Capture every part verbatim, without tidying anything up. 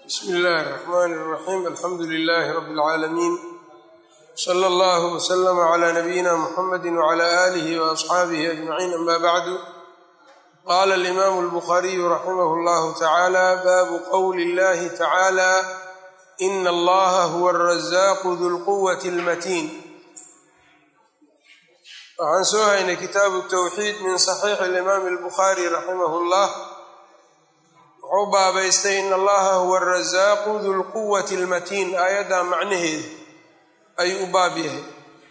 بسم الله الرحمن الرحيم الحمد لله رب العالمين صلى الله وسلم على نبينا محمد وعلى آله وأصحابه أجمعين أما بعد قال الإمام البخاري رحمه الله تعالى باب قول الله تعالى إن الله هو الرزاق ذو القوة المتين. waxaan soo haynay kitaabu tawxiid min saxiixi alimaami albukhaari raximah llah wuxuu baabaystay in allaha huwa arasaaqu dulquwati almatiin aayaddaa macnaheeda ayuu u baab yahay.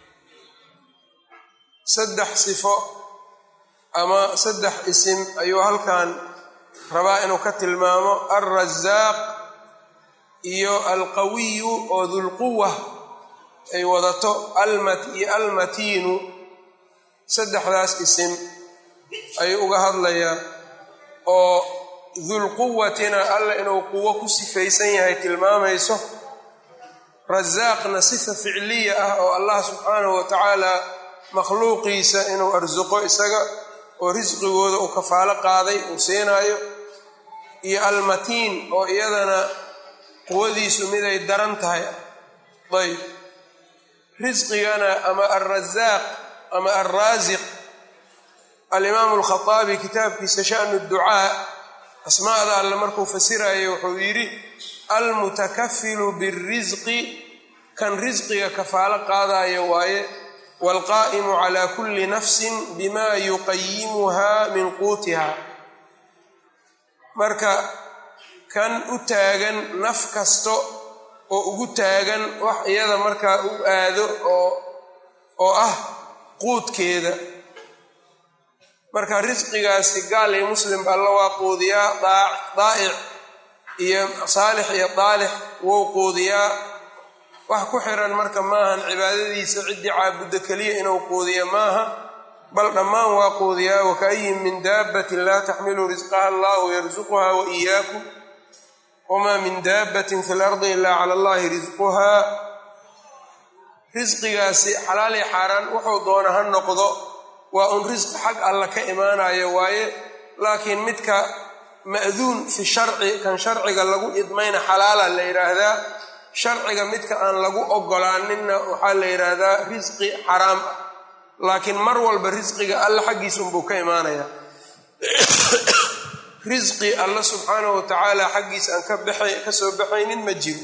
saddex sifo ama saddex isim ayuu halkan rabaa inuu ka tilmaamo alrasaaq iyo alqawiyu oo dulquwa ay wadato iyo almatiinu saddexdaas isim ayuu uga hadlayaa oo dulquwatina alla inuu quwo ku sifaysan yahay tilmaamayso, rasaaqna sifa ficliya ah oo allah subxaanahu wa tacaala makhluuqiisa inuu arsuqo isaga oo risqigooda uu kafaalo qaaday uu siinaayo, iyo almatiin oo iyadana quwadiisu miday daran tahay. ayb risqigana ama alrasaaq ama alraasiq alimaamu alkhaaabi kitaabkiisa sha'nu ducaa asmaada alle markuu fasirayo wuxuu yidhi almutakafilu birisqi kan risqiga kafaalo qaadayo waaye, waalqaa'imu calaa kulli nafsin bima yuqayimuhaa min quutiha, marka kan u taagan naf kasto oo ugu taagan wax iyada markaa u aado oo oo ah quudkeeda. marka risqigaasi gaal iyo muslim alla waa quudiyaa, daa'ic iyo saalix iyo daalix wou quudiyaa. wax ku xiran marka maahan cibaadadiisa ciddii caabudda keliya inuu quudiya maaha, bal dhammaan waa quudiyaa. waka'yin min daabbatin laa taxmilu risqaha allahu yarsuquha wa iyaakum wamaa min daabbatin fi lardi ilaa cala allahi risquhaa. risqigaasi xalaal iyo xaaraan wuxuu doona ha noqdo, waa un risqi xag alla ka imaanayo waaye, laakiin midka ma'duun fi sharci kan sharciga lagu idmayna xalaala la yidhaahdaa, sharciga midka aan lagu ogolaaninna waxaa la yidhaahdaa risqi xaraam ah. laakiin mar walba risqiga alla xaggiisa unbuu ka imaanaya. risqi alla subxaanahu wa tacaala xaggiisa aan ka soo baxaynin ma jiro.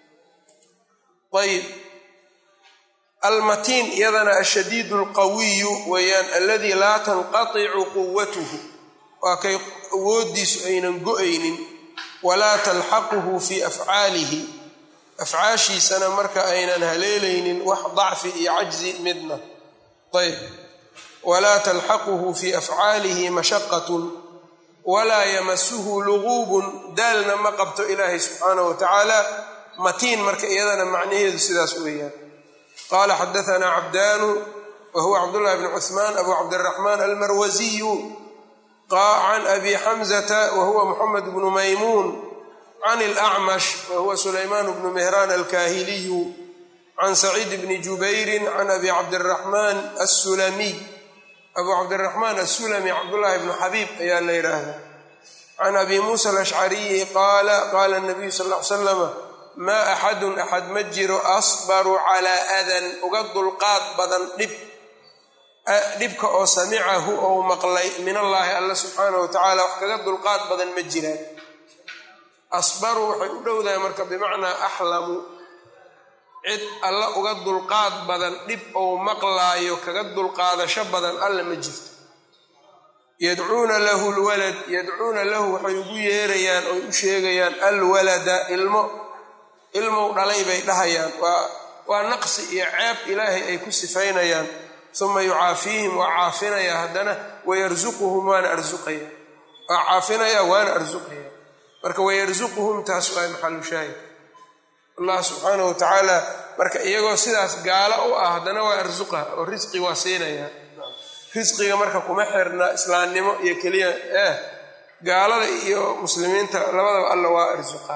ayb almatiin iyadana ashadiidu alqawiyu weeyaan, aladii laa tanqaticu quwatuhu, waa kay awoodiisu aynan go-aynin, walaa talxaquhu fii afcaalihi, afcaashiisana marka aynan haleelaynin wax dacfi iyo cajzi midna. ayb walaa talxaquhu fii afcaalihi mashaqatun walaa yamasuhu luguubun, daalna ma qabto ilaahay subxaanahu wa tacaala. matiin marka iyadana macnaheedu sidaas weeyaan. qala xadaثna cabdanu wahuwa cabdالlahi bn cuثmaan abu cabdالraxmaan almarwasiyu can abi xamzata wahuwa muxamed bnu maymuun can اlأcmash wahuwa sulaymaan bnu mehraan alkahiliyu can saciid bni jubayri can abi cabdالraxmaan asulamiy abu cabdالraxmaan asulami cabdullahi bnu xabiib ayaa la yidhaahda. can abi muusa alashcariyi qaala qaala الnabiyu sal ly slama maa axadun axad ma jiro asbaru calaa adan uga dulqaad badan dhib dhibka oo samicahu ou maqlay min allaahi alla subxaanahu wa tacaala wax kaga dulqaad badan ma jiraan. asbaru waxay u dhowdahay marka bimacnaa axlamu, cid alla uga dulqaad badan dhib ou maqlaayo kaga dulqaadasho badan alla ma jirto. yadcuuna lahu lwalad yadcuuna lahu waxay ugu yeerayaan oy u sheegayaan alwalada ilmo ilmow dhalay bay dhahayaan, waa waa naqsi iyo ceeb ilaahay ay ku sifaynayaan. uma yucaafiihim waa caafinaya haddana wayarsuquhum waana arsuqaya, waa caafinaya waana arsuqaya. marka wayarsuquhum taas waa maxalu shaahid. allah subxaanahu wa tacaala marka iyagoo sidaas gaalo u ah haddana waa arsuqa oo risqi waa siinaya. risqiga marka kuma xirna islaamnimo iyo keliya eh gaalada iyo muslimiinta labadaba alla waa arsuqa.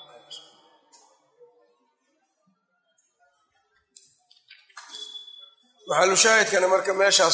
maxalu shaahidkana marka meeshaas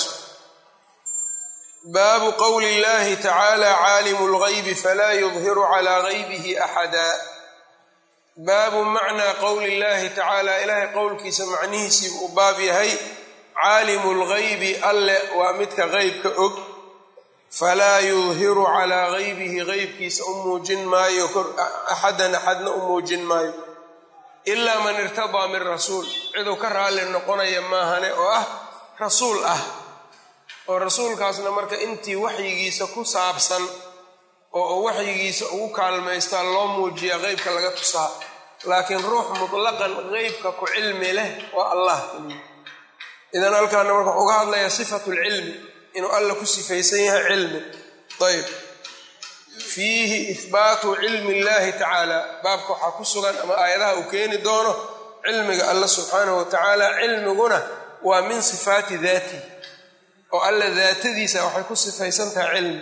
baabu qowli اllahi tacaala caalimu اlgaybi falaa yudhiru calaa gaybihi axada. baabu macnaa qowli llaahi tacaala ilaahay qowlkiisa macnihiisiibu u baab yahay caalimu lgaybi alle waa midka qeybka og falaa yudhiru calaa gaybihi qeybkiisa u muujin maayo axadan axadna u muujin maayo ilaa man irtadaa min rasuul ciduu ka raalli noqonaya maahane oo ah rasuul ah oo rasuulkaasna marka intii waxyigiisa ku saabsan oo waxyigiisa ugu kaalmaystaa loo muujiyaa qeybka laga tusaa laakiin ruux mutlaqan qeybka ku cilmi leh waa allah keliya idan halkaana marka wuxuu uga hadlayaa sifatu lcilmi inuu alla ku sifaysan yahay cilmi ayb fiihi ihbaatu cilmi illaahi tacaala baabka waxaa ku sugan ama aayadaha uu keeni doono cilmiga alla subxaanahu watacaala cilmiguna waa min sifaati daati oo alla daatadiisa waxay ku sifaysan tahay cilmi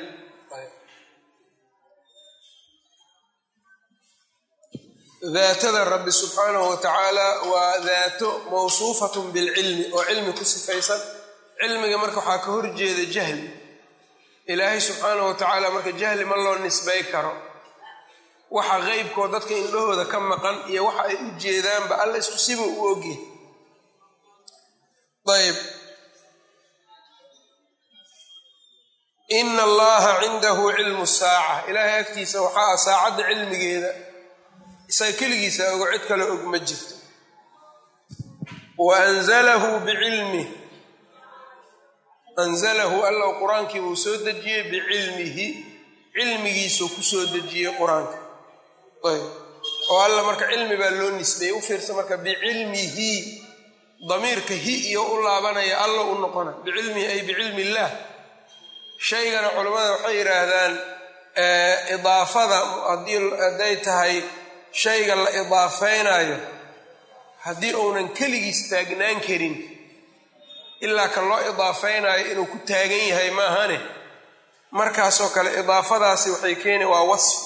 daatada rabbi subxaanahu watacaala waa daato mawsuufatun bilcilmi oo cilmi ku sifaysan cilmiga marka waxaa ka horjeeda jahli ilaahay subxaanahu watacaala marka jahli ma loo nisbay karo waxa qeybkoo dadka indhahooda ka maqan iyo waxa ay u jeedaanba alla isku siba u ogyahay ayb ina allaha cindahu cilmu saaca ilaahay agtiisa waxaa ah saacadda cilmigeeda isaga keligiisa ogo cid kale og ma jirto wa anzalahu bicilmih anzalahu alla qur-aankii buu soo dejiyey bicilmihi cilmigiisuu ku soo dejiyey qur-aanka ayb oo alla marka cilmi baa loo nisbeeyey u fiirsa marka bicilmihi damiirka hi iyo u laabanaya alla u noqona bicilmihi ay bicilmi illaah shaygana culammada waxay yidhaahdaan idaafada hadday tahay shayga la idaafaynayo haddii uunan keligiis taagnaan karin ilaa kan loo idaafaynayo inuu ku taagan yahay maahane markaasoo kale idaafadaasi waxay keeni waa wasfi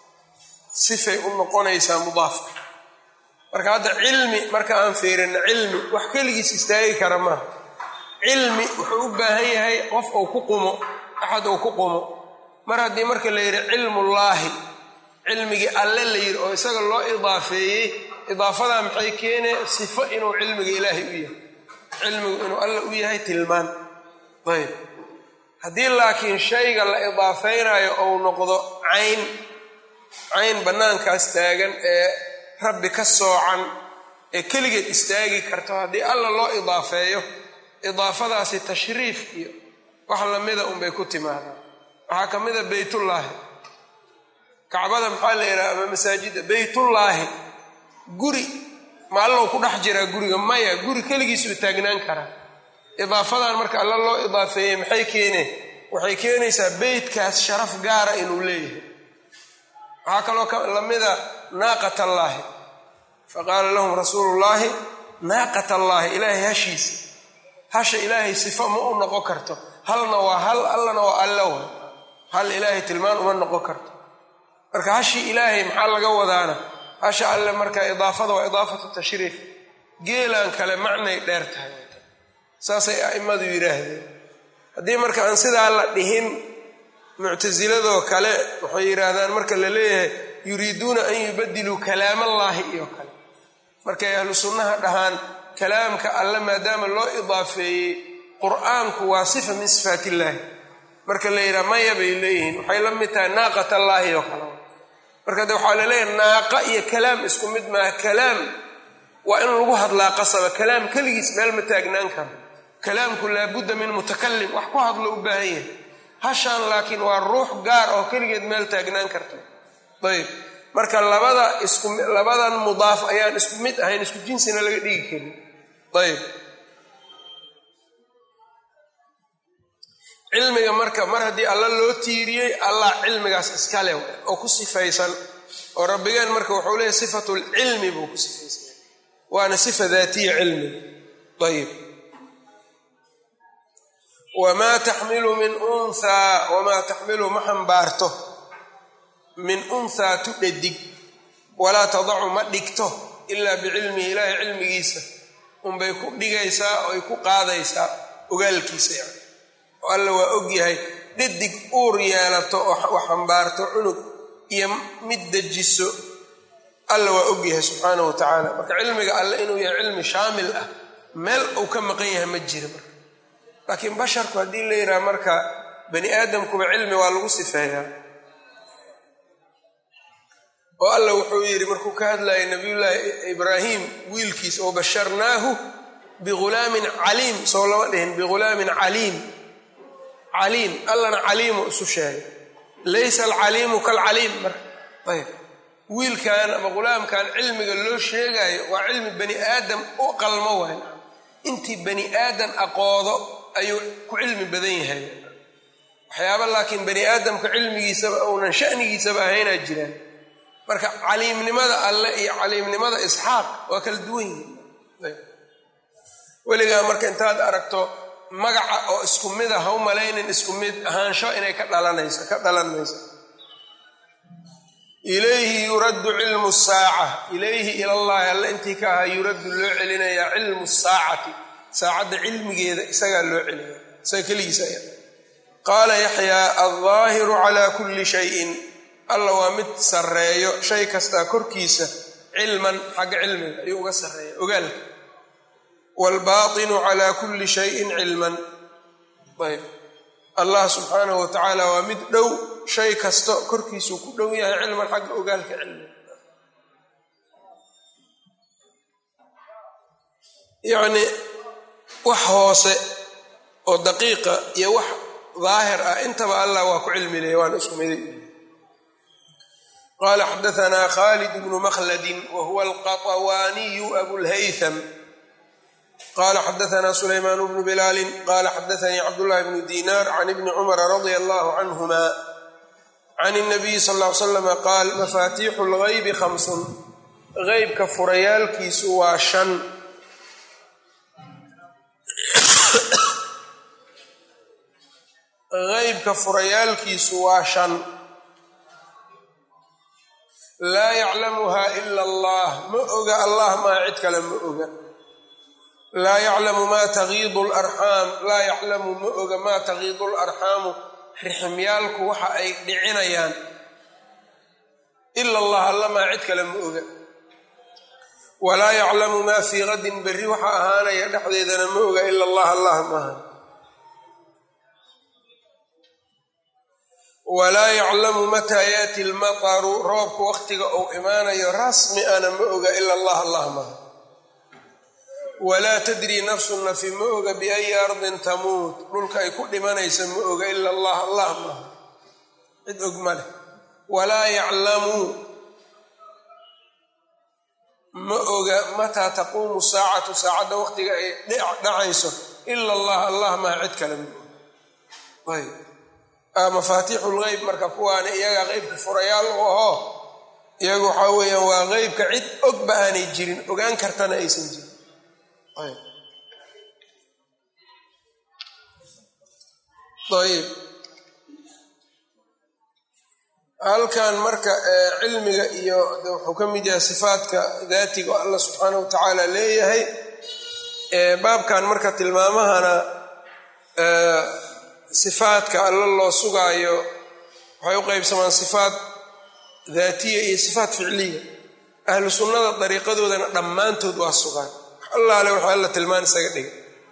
sifay u noqonaysaa mudaafka marka hadda cilmi marka aan fiirina cilmi wax keligiis istaagi kara maaha cilmi wuxuu u baahan yahay qof uu ku qumo axad uu ku qumo mar haddii marka la yidhi cilmullaahi cilmigii alle la yidhi oo isaga loo idaafeeyey idaafadaa maxay keenee sifo inuu cilmiga ilaahay u yahay cilmigu inuu alle u yahay tilmaan ayb haddii laakiin shayga la idaafaynayo ou noqdo cayn cayn bannaankaas taagan ee rabbi ka soocan ee keligeed istaagi karto haddii alla loo idaafeeyo idaafadaasi tashriif iyo wax lamida unbay ku timaadaan waxaa ka mida beytullaahi kacbada maxaa la yidhaha ama masaajidda beytullaahi guri ma allow ku dhex jiraa guriga maya guri keligiisuu taagnaan karaa idaafadan marka alla loo idaafeeyey maxay keeneen waxay keenaysaa beytkaas sharaf gaara inuu leeyahay waxaa kaloo lamida naaqatallaahi faqaala lahum rasuulullaahi naaqatallaahi ilaahay hashiisa hasha ilaahay sifo ma u noqon karto halna waa hal allana waa allow hal ilaahay tilmaan uma noqon karto marka hashii ilaahay maxaa laga wadaana hasha alle marka idaafada waa idaafatu tashriif geelaan kale macnay dheer tahay saasay a'immadu yidhaahdeen haddii marka aan sidaa la dhihin muctasiladoo kale waxay yidhaahdaan marka la leeyahay yuriiduuna an yubadiluu kalaamallaahi iyo kale markay ahlu sunnaha dhahaan kalaamka alle maadaama loo idaafeeyey qur'aanku waa sifa min sifaatillaahi marka la yidhaha maya bay leeyihiin waxay la mid tahay naaqatallaahi oo kale marka de waxaa la leeyahay naaqa iyo kalaam isku mid maaha kalaam waa in lagu hadlaa qasaba kalaam keligiis meel ma taagnaan karo kalaamku laabudda min mutakalim wax ku hadlo u baahan yahay hashaan laakiin waa ruux gaar oo keligeed meel taagnaan karta ayb marka labada isku labadan mudaaf ayaan isku mid ahayn isku jinsina laga dhigi karin ayb cilmiga marka mar haddii alla loo tiiriyey allah cilmigaas iskale oo ku sifaysan oo rabbigeen marka wuxuu leeyahy sifatulcilmi buu ku sifaysan waana sifa daatiya cilmiga ayb wamaa taxmilu min unhaa wamaa taxmilu ma xambaarto min unhaa tu dhadig walaa tadacu ma dhigto ilaa bicilmihi ilaahay cilmigiisa unbay ku dhigaysaa oo ay ku qaadaysaa ogaalkiisa yani oo alla waa og yahay dhadig uur yeelato oo wax xambaarto cunug iyo mid dejiso alla waa ogyahay subxaanahu watacaala. marka cilmiga alle inuu yahay cilmi shaamil ah meel uu ka maqan yahay ma jira marka. laakiin basharku haddii la yidhaha marka bani aadamkuba cilmi waa lagu sifeeyaa oo alla wuxuu yidhi markuu ka hadlayay nabiyullaahi ibraahim wiilkiisa oo basharnaahu bighulaamin caliim soo lama dhihin bighulaamin caliim caliim allana caliimu isu sheegay laysa alcaliimu kalcaliim marka ayb wiilkan ama ghulaamkan cilmiga loo sheegayo waa cilmi bani aadam u qalmo wayn intii bani aadam aqoodo ayuu ku cilmi badan yahay waxyaaba laakiin bani aadamka cilmigiisaba uunan sha'nigiisaba ahaynaa jiraan. marka caliimnimada alle iyo caliimnimada isxaaq waa kala duwan yihiin. weligaa marka intaad aragto magaca oo isku mid a ha u malaynin isku mid ahaansho inay ka dhalanayso ka dhalanmayso. ilayhi yuraddu cilmu saaca ilayhi ilallahi alle intii ka ahaa yuraddu loo celinayaa cilmu saacati saacadda cilmigeeda isagaa loo celinaya isaga keligiisa. qaala yaxyaa aldaahiru calaa kulli shayin alla waa mid sarreeyo shay kastaa korkiisa cilman xagga cilmiga ayuu uga sarreeya ogaalka. waalbaatinu calaa kulli shayin cilman ayb allah subxaanahu watacaala waa mid dhow shay kasto korkiisuu ku dhow yahay cilman xagga ogaalka cilmiga. yacnii wax hoose oo daqiiqa iyo wax daahir ah intaba allah waa ku cilmi leeya waana isku miday. qala xadaanaa khalid bnu makhladi wahuwa alqaطawaaniyu abulhaytham qala xadaanaa sulaymaan bnu bilaali qala xadaanii cabdullahi bnu dinar can ibni cumara radia allahu canhuma can الnabiyi sal ll ly slama qaal mafaatiixu اlgaybi khamsun geybka furayaalkiisu waa shan. geybka furayaalkiisu waa shan laa yaclamuhaa ila allah ma oga allah maa cid kale ma oga. laa yaclamu maa tagiidu larxaam laa yaclamu ma oga maa tagiidu larxaamu riximyaalku waxa ay dhicinayaan ila allah alla maa cid kale ma oga. walaa yaclamu maa fii qadin berri waxa ahaanaya dhexdeedana ma oga ila allah allah maaha. walaa yaclamu mataa yaati lmataru roobka waqtiga uu imaanayo rasmi ana ma oga ila allah allah maaha. walaa tadri nafsu nafi ma oga biayi ardin tamuut dhulka ay ku dhimanaysa ma oga ila allah allah maaha cid og ma leh. walaa yaclamu ma oga mataa taquumu saacatu saacadda waqtiga ay dhacayso ila allah allah maaha cid kale ma oga. ayb mafaatiixu lgeyb marka kuwaana iyaga qeybka furayaal u ahoo iyagu waxaa weeyaan waa qeybka cid ogba aanay jirin ogaan kartana aysan jirin. ayb halkan marka cilmiga iyo wuxuu ka mid yahay sifaadka daatiga oo allah subxaanahu watacaala leeyahay. baabkan marka tilmaamahana sifaadka alla loo sugaayo waxay u qaybsamaan sifaat daatiya iyo sifaat ficliya. ahlu sunnada dariiqadoodana dhammaantood waa sugaan allaale waxa alla tilmaan isaga dhigay.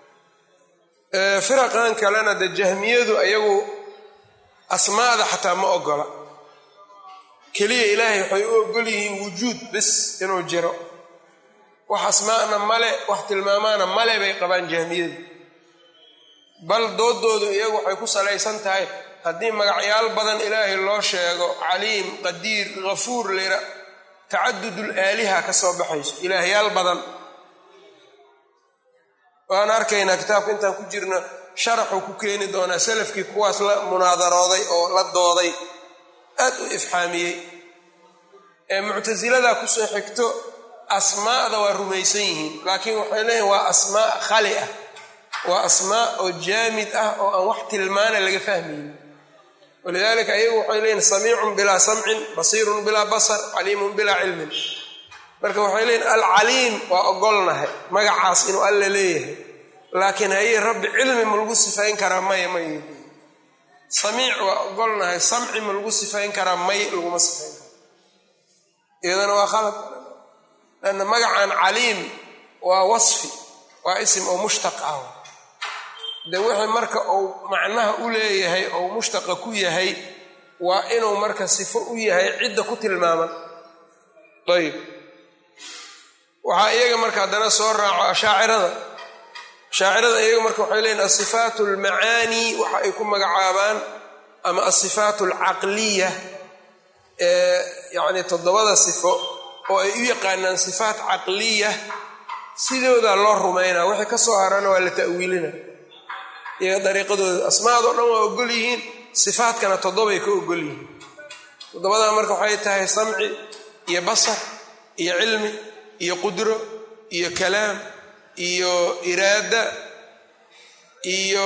firaqan kalena de jahmiyadu ayagu asmaada xataa ma ogola keliya ilaahay waxay u ogol yihiin wujuud bis inuu jiro wax asmaana male wax tilmaamaana male bay qabaan jahmiyadu. bal doodoodu iyagu waxay ku salaysan tahay haddii magacyaal badan ilaahay loo sheego caliim qadiir ghafuur lira tacadudul aaliha ka soo baxayso ilaahyaal badan. waan arkaynaa kitaabka intaan ku jirna sharaxuu ku keeni doonaa salafkii kuwaas la munaadarooday oo la dooday aad u ifxaamiyey. ee muctasiladaa kusoo xigto asmaa'da waa rumaysan yihiin laakiin waxay leeyihin waa asmaa khali ah waa asmaa oo jaamid ah oo aan wax tilmaana laga fahmaynin. walidaalika ayagu waxay leeyihin samiicun bilaa samcin basiirun bilaa basar caliimun bilaa cilmin. marka waxay leeyihin alcaliim waa ogolnahay magacaas inuu alla leeyahay laakiin hayey rabbi cilmi ma lagu sifayn karaa maya may. samiic waa ogolnahay samci ma lagu sifayn karaa may laguma sifayn karo. iyadana waa khalad lanna magacan caliim waa wasfi waa isim oo mushtaq ah de wixii marka uu macnaha u leeyahay oo mushtaqa ku yahay waa inuu marka sifo u yahay cidda ku tilmaaman ayib waxaa iyaga marka haddana soo raaco ashaacirada ashaacirada iyaga marka waxay leeyihin asifaat almacaani waxa ay ku magacaabaan ama asifaat alcaqliya ee yacni toddobada sifo oo ay u yaqaanaan sifaat caqliya sidoodaa loo rumaynaa wixii ka soo harana waa la ta'wiilina iyaga dariiqadooda asmaadoo dhan waa ogol yihiin sifaadkana toddobay ka ogol yihiin toddobadaa marka waxay tahay samci iyo basar iyo cilmi iyo qudro iyo kalaam iyo iraada iyo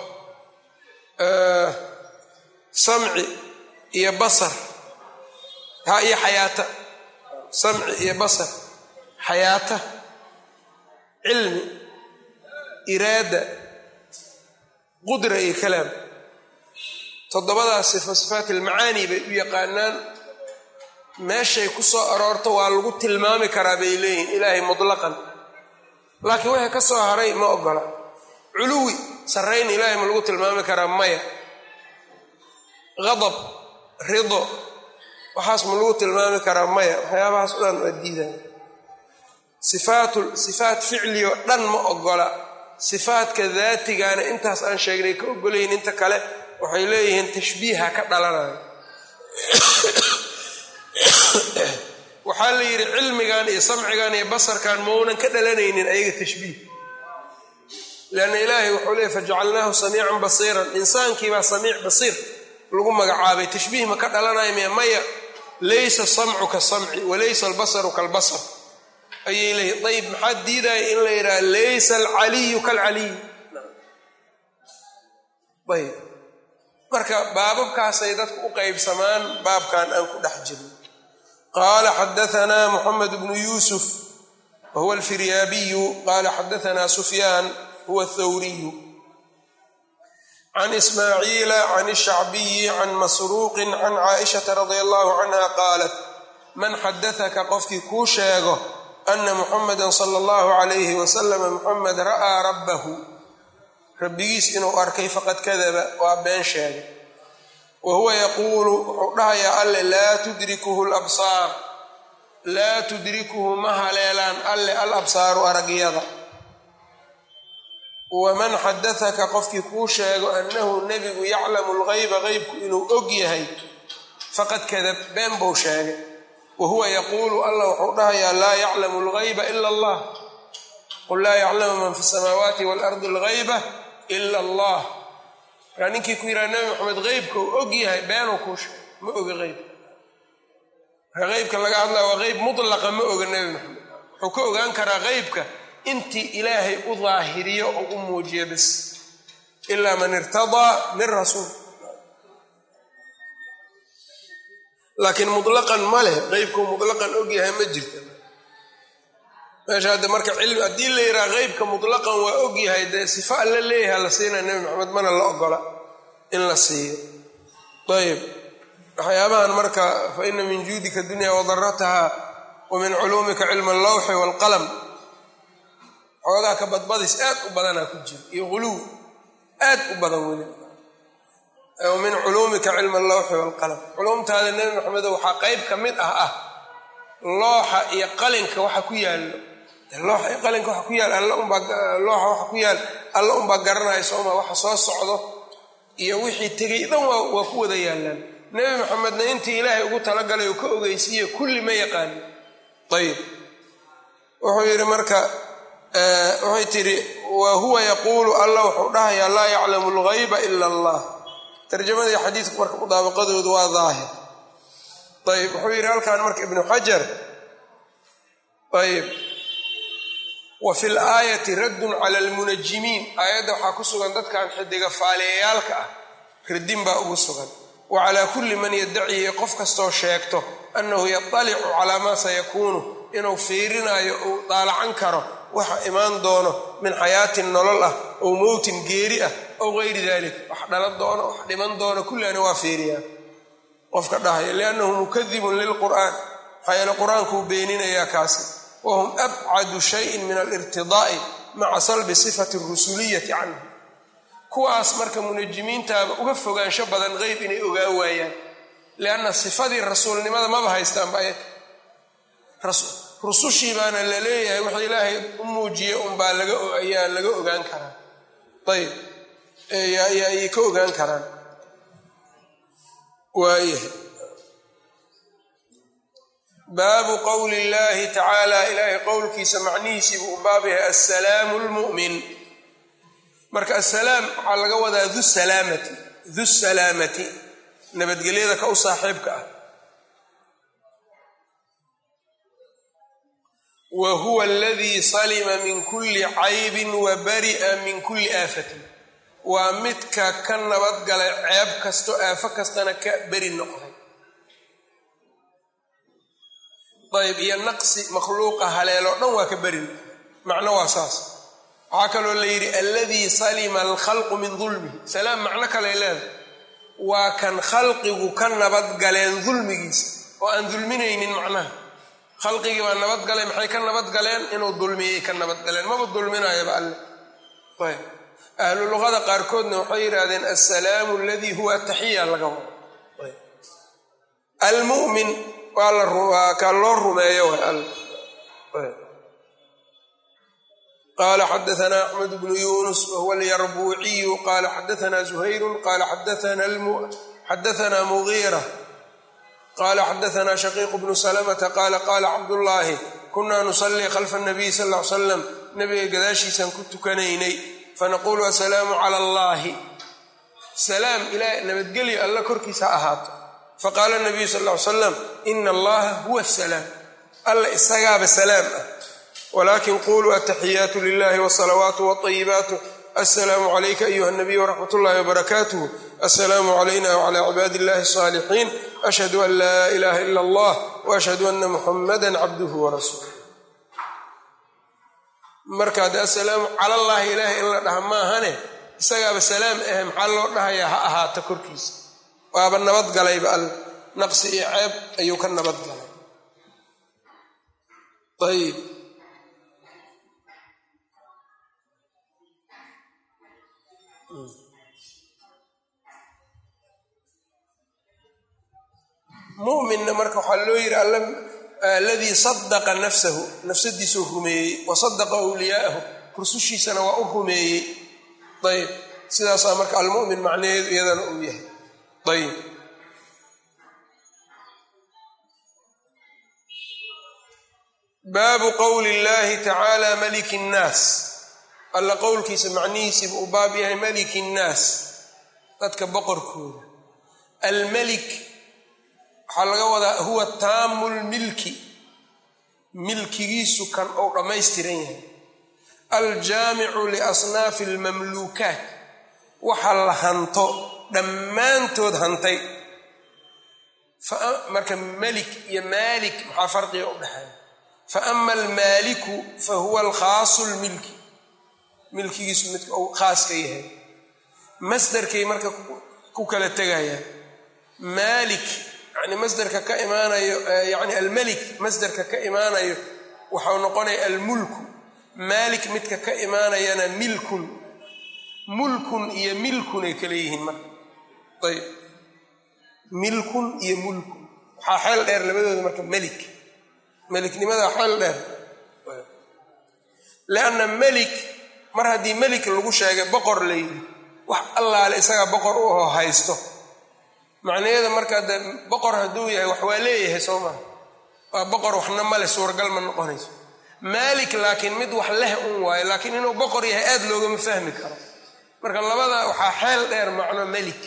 samci iyo basar ha iyo xayaata samci iyo basar xayaata cilmi iraada qudra iyo kalaam toddobadaas sifo sifaat almacaani bay u yaqaanaan meeshay ku soo aroorto waa lagu tilmaami karaa bay leeyihin ilaahay mutlaqan laakiin wixii ka soo haray ma ogola culuwi sarrayn ilaahay ma lagu tilmaami karaa maya qadab rido waxaas ma lagu tilmaami karaa maya waxyaabahaas o dhan waa diidaan sifaatu sifaat ficliyo dhan ma ogola sifaadka daatigaana intaas aan sheegnay ka ogolayin inta kale waxay leeyihiin tashbiiha ka dhalanayo waxaa la yidhi cilmigan iyo samcigan iyo basarkan maunan ka dhalanaynin ayaga tashbiih leanna ilaahay wuxuu leeyay fajacalnaahu samiican basiiran insaankiibaa samiic basiir lagu magacaabay tashbiih ma ka dhalanayo miya maya laysa samcu ka samci walaysa albasaru kalbasar ayay leeyihin ayib maxaa diidaya in la yidhaha laysa alcaliyu kalcaliy ayb marka baababkaasay dadku u qaybsamaan baabkan aan ku dhex jirin qaala xadaanaa muxamed bnu yuusuf wahuwa alfiryaabiyu qaala xadaanaa sufyaan huwa athawriyu can ismaaciila can shacbiyi can masruuqin can caaishata radia allahu canha qaalat man xadaaka qofkii kuu sheego ana muxameda sala allahu calayhi wasalam muxamed ra'aa rabbahu rabbigiis inuu arkay faqad kadaba waa been sheegay wa huwa yaquulu wuxuu dhahayaa alle laa tudrikuhu labsaar laa tudrikuhu ma haleelaan alle al absaaru aragyada waman xadaaka qofkii kuu sheego annahu nebigu yaclamu lgayba qeybku inuu og yahay faqad kadab been buu sheegay wahuwa yaquulu alla wuxuu dhahayaa laa yaclamu algayba ila allah qul laa yaclamu man fi samaawaati waalardi algayba ila allah markaa ninkii ku yidhaha nabi maxamed qeybka uu og yahay beenuu kuu sheegay ma oga qeyb marka qeybka laga hadlaya waa qeyb mutlaqa ma oga nebi maxamed wuxuu ka ogaan karaa qeybka intii ilaahay u daahiriyo oo u muujiya bis ilaa man irtadaa min rasuul laakiin mutlaqan ma leh qeybkuu mutlaqan og yahay ma jirta meesha hadde marka cilmi haddii la yidhaha qeybka mutlaqan waa og yahay dee sifa alla leeyaha la siinaya nebi maxamed mana la ogola in la siiyo ayib waxyaabahan marka fa ina min juudika dunya wadarataha wa min culuumika cilma allawxi waalqalam xoogaa ka badbadis aad u badanaa ku jira iyo guluw aad u badan weli wa min culuumika cilma allawxi waalqalam culuumtaada nebi maxamedo waxaa qeyb ka mid ah ah looxa iyo qalinka waxa ku yaallo looxa iyo qalinka waxa ku yaal alla unbaa looxa waxa ku yaal alla unbaa garanaya sooma waxa soo socdo iyo wixii tegay dhan waa waa ku wada yaallaan nebi maxamedna intii ilaahay ugu talagalay oo ka ogeysiiye kulli ma yaqaanin ayib wuxuu yidhi marka waxay tidhi wa huwa yaquulu alla wuxuu dhahayaa laa yaclamu algayba ila allah tarjamadii xadiidku marka mudaabaqadoodu waa daahir ayib wuxuu yidhi halkan marka ibnu xajar ayib wa fi laayati raddun cala almunajimiin aayadda waxaa ku sugan dadkan xidiga faaleeyaalka ah radin baa ugu sugan wa calaa kulli man yaddacihi qof kastoo sheegto annahu yatalicu calaa maa sayakuunu inuu fiirinayo uu daalacan karo waxa imaan doono min xayaatin nolol ah ow mowtin geeri ah ow gayri dalik wax dhalan doono wax dhiman doono kulliana waa fiiriyaa qofka dhahaya liannahu mukadibun lilqur'aan xayala quraanku beeninaya kaasi wahum ab'adu shay'in min al-irtidaa'i ma'a salbi sifati ar-rusuliyyati anhu kuwaas marka munajimiinta uga fogaansho badan qeyb inay ogaa waayaan laana sifadii rasuulnimada ma haystaan baa rasuul rusushii baana la leeyahay waxa ilaahay u muujiyay um baa laga ayaa laga ogaan karaa tayib ee ay ka ogaan karaan waayahay baabu qawli Illaahi ta'ala ilaahi qowlkiisa macnihiisa uu baabahay assalaamu almu'min marka assalaam waxa laga wadaa dhu salaamati dhu salaamati nabadgelyada ka u saaxiibka ah wa huwa alladhi salima min kulli aybin wa bari'a min kulli aafatin wa midka ka nabadgalay ceeb kasto aafa kastana ka bari noqday طيب iyo naqsi makhluuqa haleelo dhan waa ka bari macna waa saas waxa kaloo la yiri alladhi salima al-khalqu min dhulmihi salaam macna kale leeyahay waa kan khalqigu ka nabad galeen dhulmigiisa oo aan dhulminaynin macnaha khalqigi waa nabad galay maxay ka nabad galeen inuu dhulmiyay ka nabad galeen ma dhulminayo ba alle way ahlu lughada qaar koodna waxay yiraahdeen assalamu alladhi huwa tahiyya laga way al-mu'min wala ruwa ka loo rumeeyo way alle قال حدثنا أحمد بن يونس وهو اليربوعي قال حدثنا زهير قال حدثنا الم... حدثنا مغيرة قال حدثنا شقيق بن سلمة قال قال عبد الله كنا نصلي خلف النبي صلى الله عليه وسلم نبي قداشي سنكت كنيني فنقول السلام على الله سلام إلى نبتقلي الله كركي سأهات فقال النبي صلى الله عليه وسلم إن الله هو السلام الله استجاب السلام ولكن قولوا التحيات لله والصلوات والطيبات السلام عليك أيها النبي ورحمة الله وبركاته السلام علينا وعلى عباد الله الصالحين أشهد أن لا إله إلا الله وأشهد أن محمدا عبده ورسوله مركز السلام على الله إله إلا الله ما هنه استجاب السلام أهم حلو لها يا أها تكركيس وأبا النبض قليب النقص إعاب أيوك النبض قليب طيب مؤمن marka waxa loo yiri Allah alladhi saddaqa nafsahu nafsadiisu rumeeyay wa saddaqa awliyaahu rusushiisana waa u rumeeyay tayib sidaas marka almu'min macnaheedu iyadana uu yahay tayib baabu qawli Allahi ta'ala malikin nas alla qowlkiisa macnihiisa uu baab yahay malikin nas dadka boqorkooda al-malik waxaa laga wadaa huwa taamul milki milkigiisu kan uu dhammaystiran yahay aljaamicu liasnaafi almamluukaat waxa la hanto dhammaantood hantay marka malik iyo maalik maxaa farqiga u dhexeeya fa ama almaaliku fa huwa alkhaasu lmilki milkigiisu midka uu khaaska yahay masdarkay marka ku kala tegayaan maalik يعني مصدر كإيمانه يعني الملك مصدر كإيمانه وحاول نقول الملك مالك متك كإيمانه يعني ملك ملك هي ملك كليهما طيب ملك هي ملك حال دير لبده مركب ملك ملك لماذا حال دير لأن ملك مر هدي ملك لو شيغ بقر لي wax Allah la isaga boqor oo haysto macnaheedu marka boqor haduu yahay wax waa leeyahay Soomaa waa boqor waxna ma le suuragal ma noqonayso maalik laakiin mid wax leh un waay laakiin inuu boqor yahay aad looga ma fahmi karo marka labada waxa xeel dheer macno malik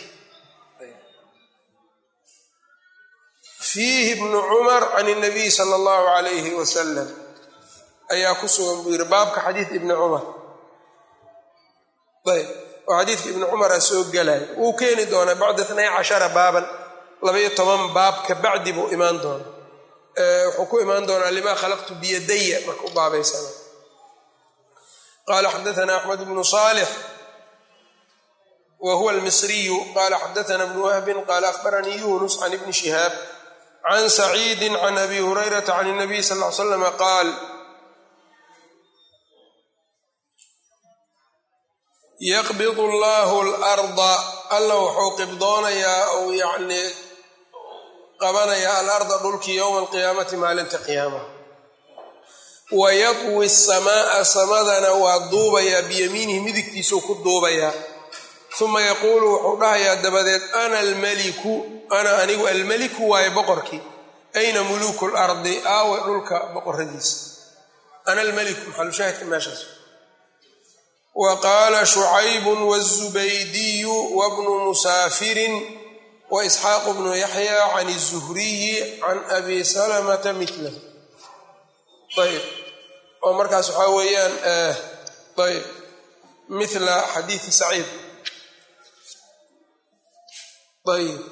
fihi ibn Umar an an-nabi sallallahu alayhi wa sallam ayaa ku sugan buu baabka xadiis ibn Umar طيب وحديث ابن عمر سو غلاي او كيني دونا بعد اثني عشر بابا لبي toban باب كبعد بو ايمان دون ا وحكو ايمان دون لما خلقت بيدي مركو بابيسنا قال حدثنا احمد بن صالح وهو المصري قال حدثنا ابن وهب قال اخبرني يونس عن ابن شهاب can saciidi can abi hurayrata can الnabiy sal ll ly slam qaal yaqbid allahu alarda alla wuxuu qibdoonayaa ou yacnii qabanayaa alarda dhulkii yowma alqiyaamati maalinta qiyaamaha wayadwi asamaa samadana waa duubayaa biyamiinihi midigtiisuu ku duubayaa uma yaquulu wuxuu dhahayaa dabadeed ana almaliku ana anigu almeliku waaye boqorkii ayna muluuku lardi aawe dhulka boqoradiisa ana almeliku maxalushaahidka meeshaas wa qaala shucaybun wazubaydiyu wabnu musaafirin wa isxaaqu bnu yaxya can izuhriyi can abi salamata milah ayb oo markaas waxaa weeyaan ayb mila xadiidi saciid ayb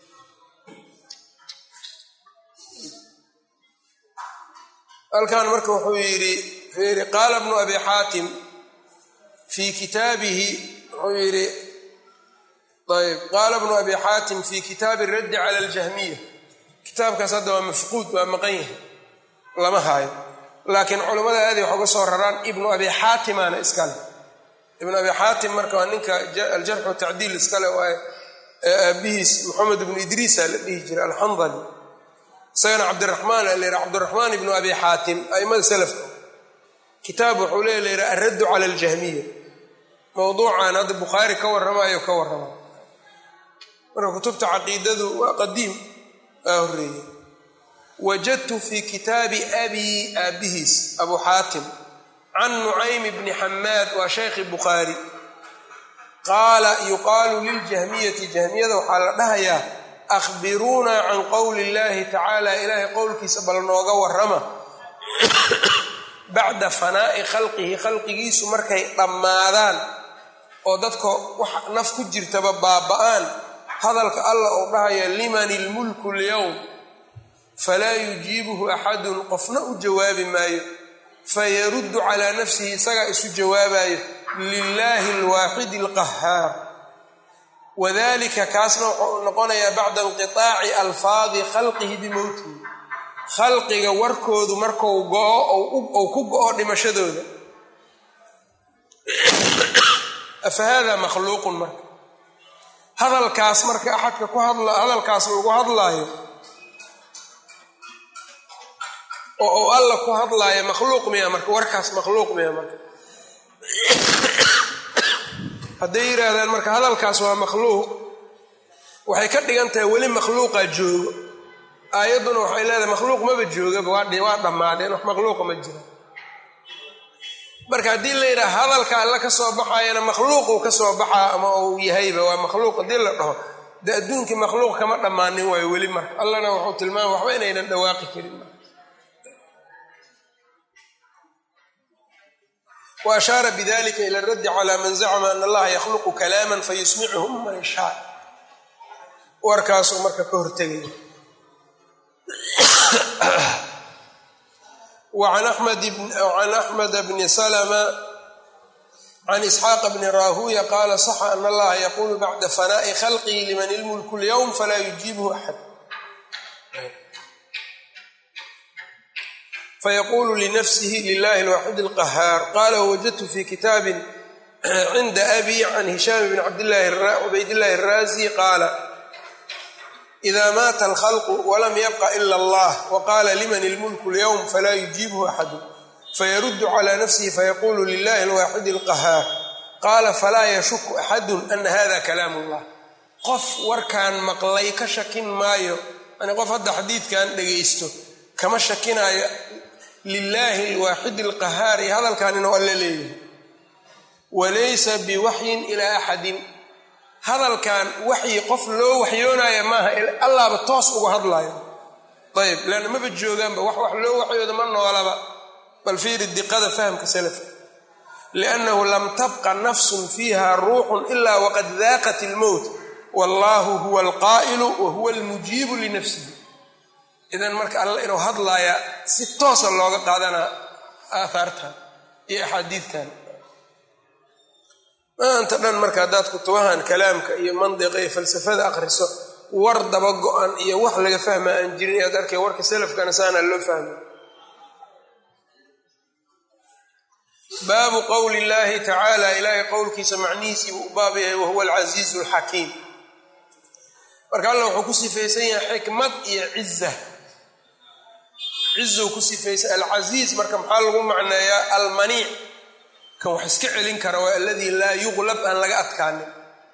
halkan marka wuxuu yidhi fiiri qaala bnu abi xaatim fii kitaabihi wuxuu yidhi ayb qaala bnu abi xaatim fii kitaabi raddi cala aljahmiya kitaabkaas hadda waa mafquud waa maqan yahay lama haayo laakiin culammada aadi wax uga soo raraan ibnu abi xaatimaana iskale ibnu abi xaatim marka waa ninka aljarx watacdiil iskale waa aabihiis maxamed ibnu idriisa la dhihi jiray alxandali isagana cabdiraxmaan la yidhaha cabdiraxmaan ibnu abi xaatim aimada salafka kitaab wuxuu leey la yidhaha alraddu cala aljahmiya mowduucan hadda bukhaari ka warramayo ka warrama marka kutubta caqiidadu waa qadiim aa horreeye wajadtu fii kitaabi abi aabihiis abu xaatim can nucaym bni xamaad waa shaykhi bukhaari qaala yuqaalu liljahmiyati jahmiyada waxaa la dhahayaa akhbiruunaa can qowli illahi tacaala ilaahay qowlkiisa bal nooga warrama bacda fanaa'i khalqihi khalqigiisu markay dhammaadaan oo dadka wax naf ku jirtaba baaba'aan hadalka allah uu dhahaya liman ilmulku lyowm falaa yujiibuhu axadun qofna u jawaabi maayo fayaruddu calaa nafsihi isagaa isu jawaabayo lilaahi alwaaxidi alqahaar wadalika kaasna wuxuu noqonayaa bacda inqiaaci alfaadi khalqihi bimowtihi khalqiga warkoodu marku go-o ou ku go-o dhimashadooda afa hada makhluuqun marka hadalkaas marka axadka ku hadla hadalkaas lagu hadlaayo oo ou alla ku hadlaayo makhluuq miya marka warkaas makhluuq miya marka hadday yidhaahdaan marka hadalkaas waa makhluuq waxay ka dhigan tahay weli makhluuqaa joogo aayadduna waxay leedahay makhluuq maba joogaba waa dhammaadeen wax makhluuqa ma jira marka haddii la yidhaha hadalka alla ka soo baxayana makhluuquu ka soo baxaa ama uu yahayba waa makhluuq haddii la dhaho dee adduunkii makhluuq kama dhammaanin waayo weli marka allana wuxuu tilmaamay waxba inaynan dhawaaqi karin wa ashaara bidalika ila araddi cala man zacma ana allaha yakhluqu kalaaman fayusmicuhum man yashaa warkaasuu marka ka hortegaya وعن أحمد بن سلمة عن إسحاق بن راهوية قال صح أن الله يقول بعد فناء خلقه لمن الملك اليوم فلا يجيبه أحد فيقول لنفسه لله الواحد القهار قال وجدت في كتاب عند أبي عن هشام بن عبد الله عبيد الله الرازي قال إذا مات الخلق ولم يبق إلا الله وقال لمن الملك اليوم فلا يجيبه أحد فيرد على نفسه فيقول لله الواحد القهار قال فلا يشك أحد أن هذا كلام الله قف وركان مقلي كشكين مايو أنا قف هذا حديث كان لقيسته كما شكينا لله الواحد القهار هذا كان إنه قال لي وليس بوحي إلى أحد hadalkan waxyi qof loo waxyoonaya maaha allaaba toos uga hadlaayo ayb leanna maba joogaanba wax wax loo waxyooda ma noolaba bal fiiri diqada fahamka salafka liannahu lam tabqa nafsun fiiha ruuxun ilaa waqad daaqat ilmowt wallahu huwa alqaa'ilu wa huwa almujiibu linafsihi idan marka alla inuu hadlaaya si toosa looga qaadanaa aahaartan iyo axaadiidtan maanta dhan marka haddaad kutubahan kalaamka iyo mandiqa iyo falsafada aqriso war daba go-an iyo wax laga fahma aan jirin ayaad arkay warka salafkana saana loo fahmay. baabu qowli illaahi tacaala ilaahay qowlkiisa macnihiisii buu u baab yahay wahuwa alcasiizu alxakiim. marka alla wuxuu ku sifaysan yahay xikmad iyo ciza. cizu ku sifaysan alcasiiz marka maxaa lagu macneeyaa almaniic kan wax iska celin kara waa alladii laa yuqlab aan laga adkaanin.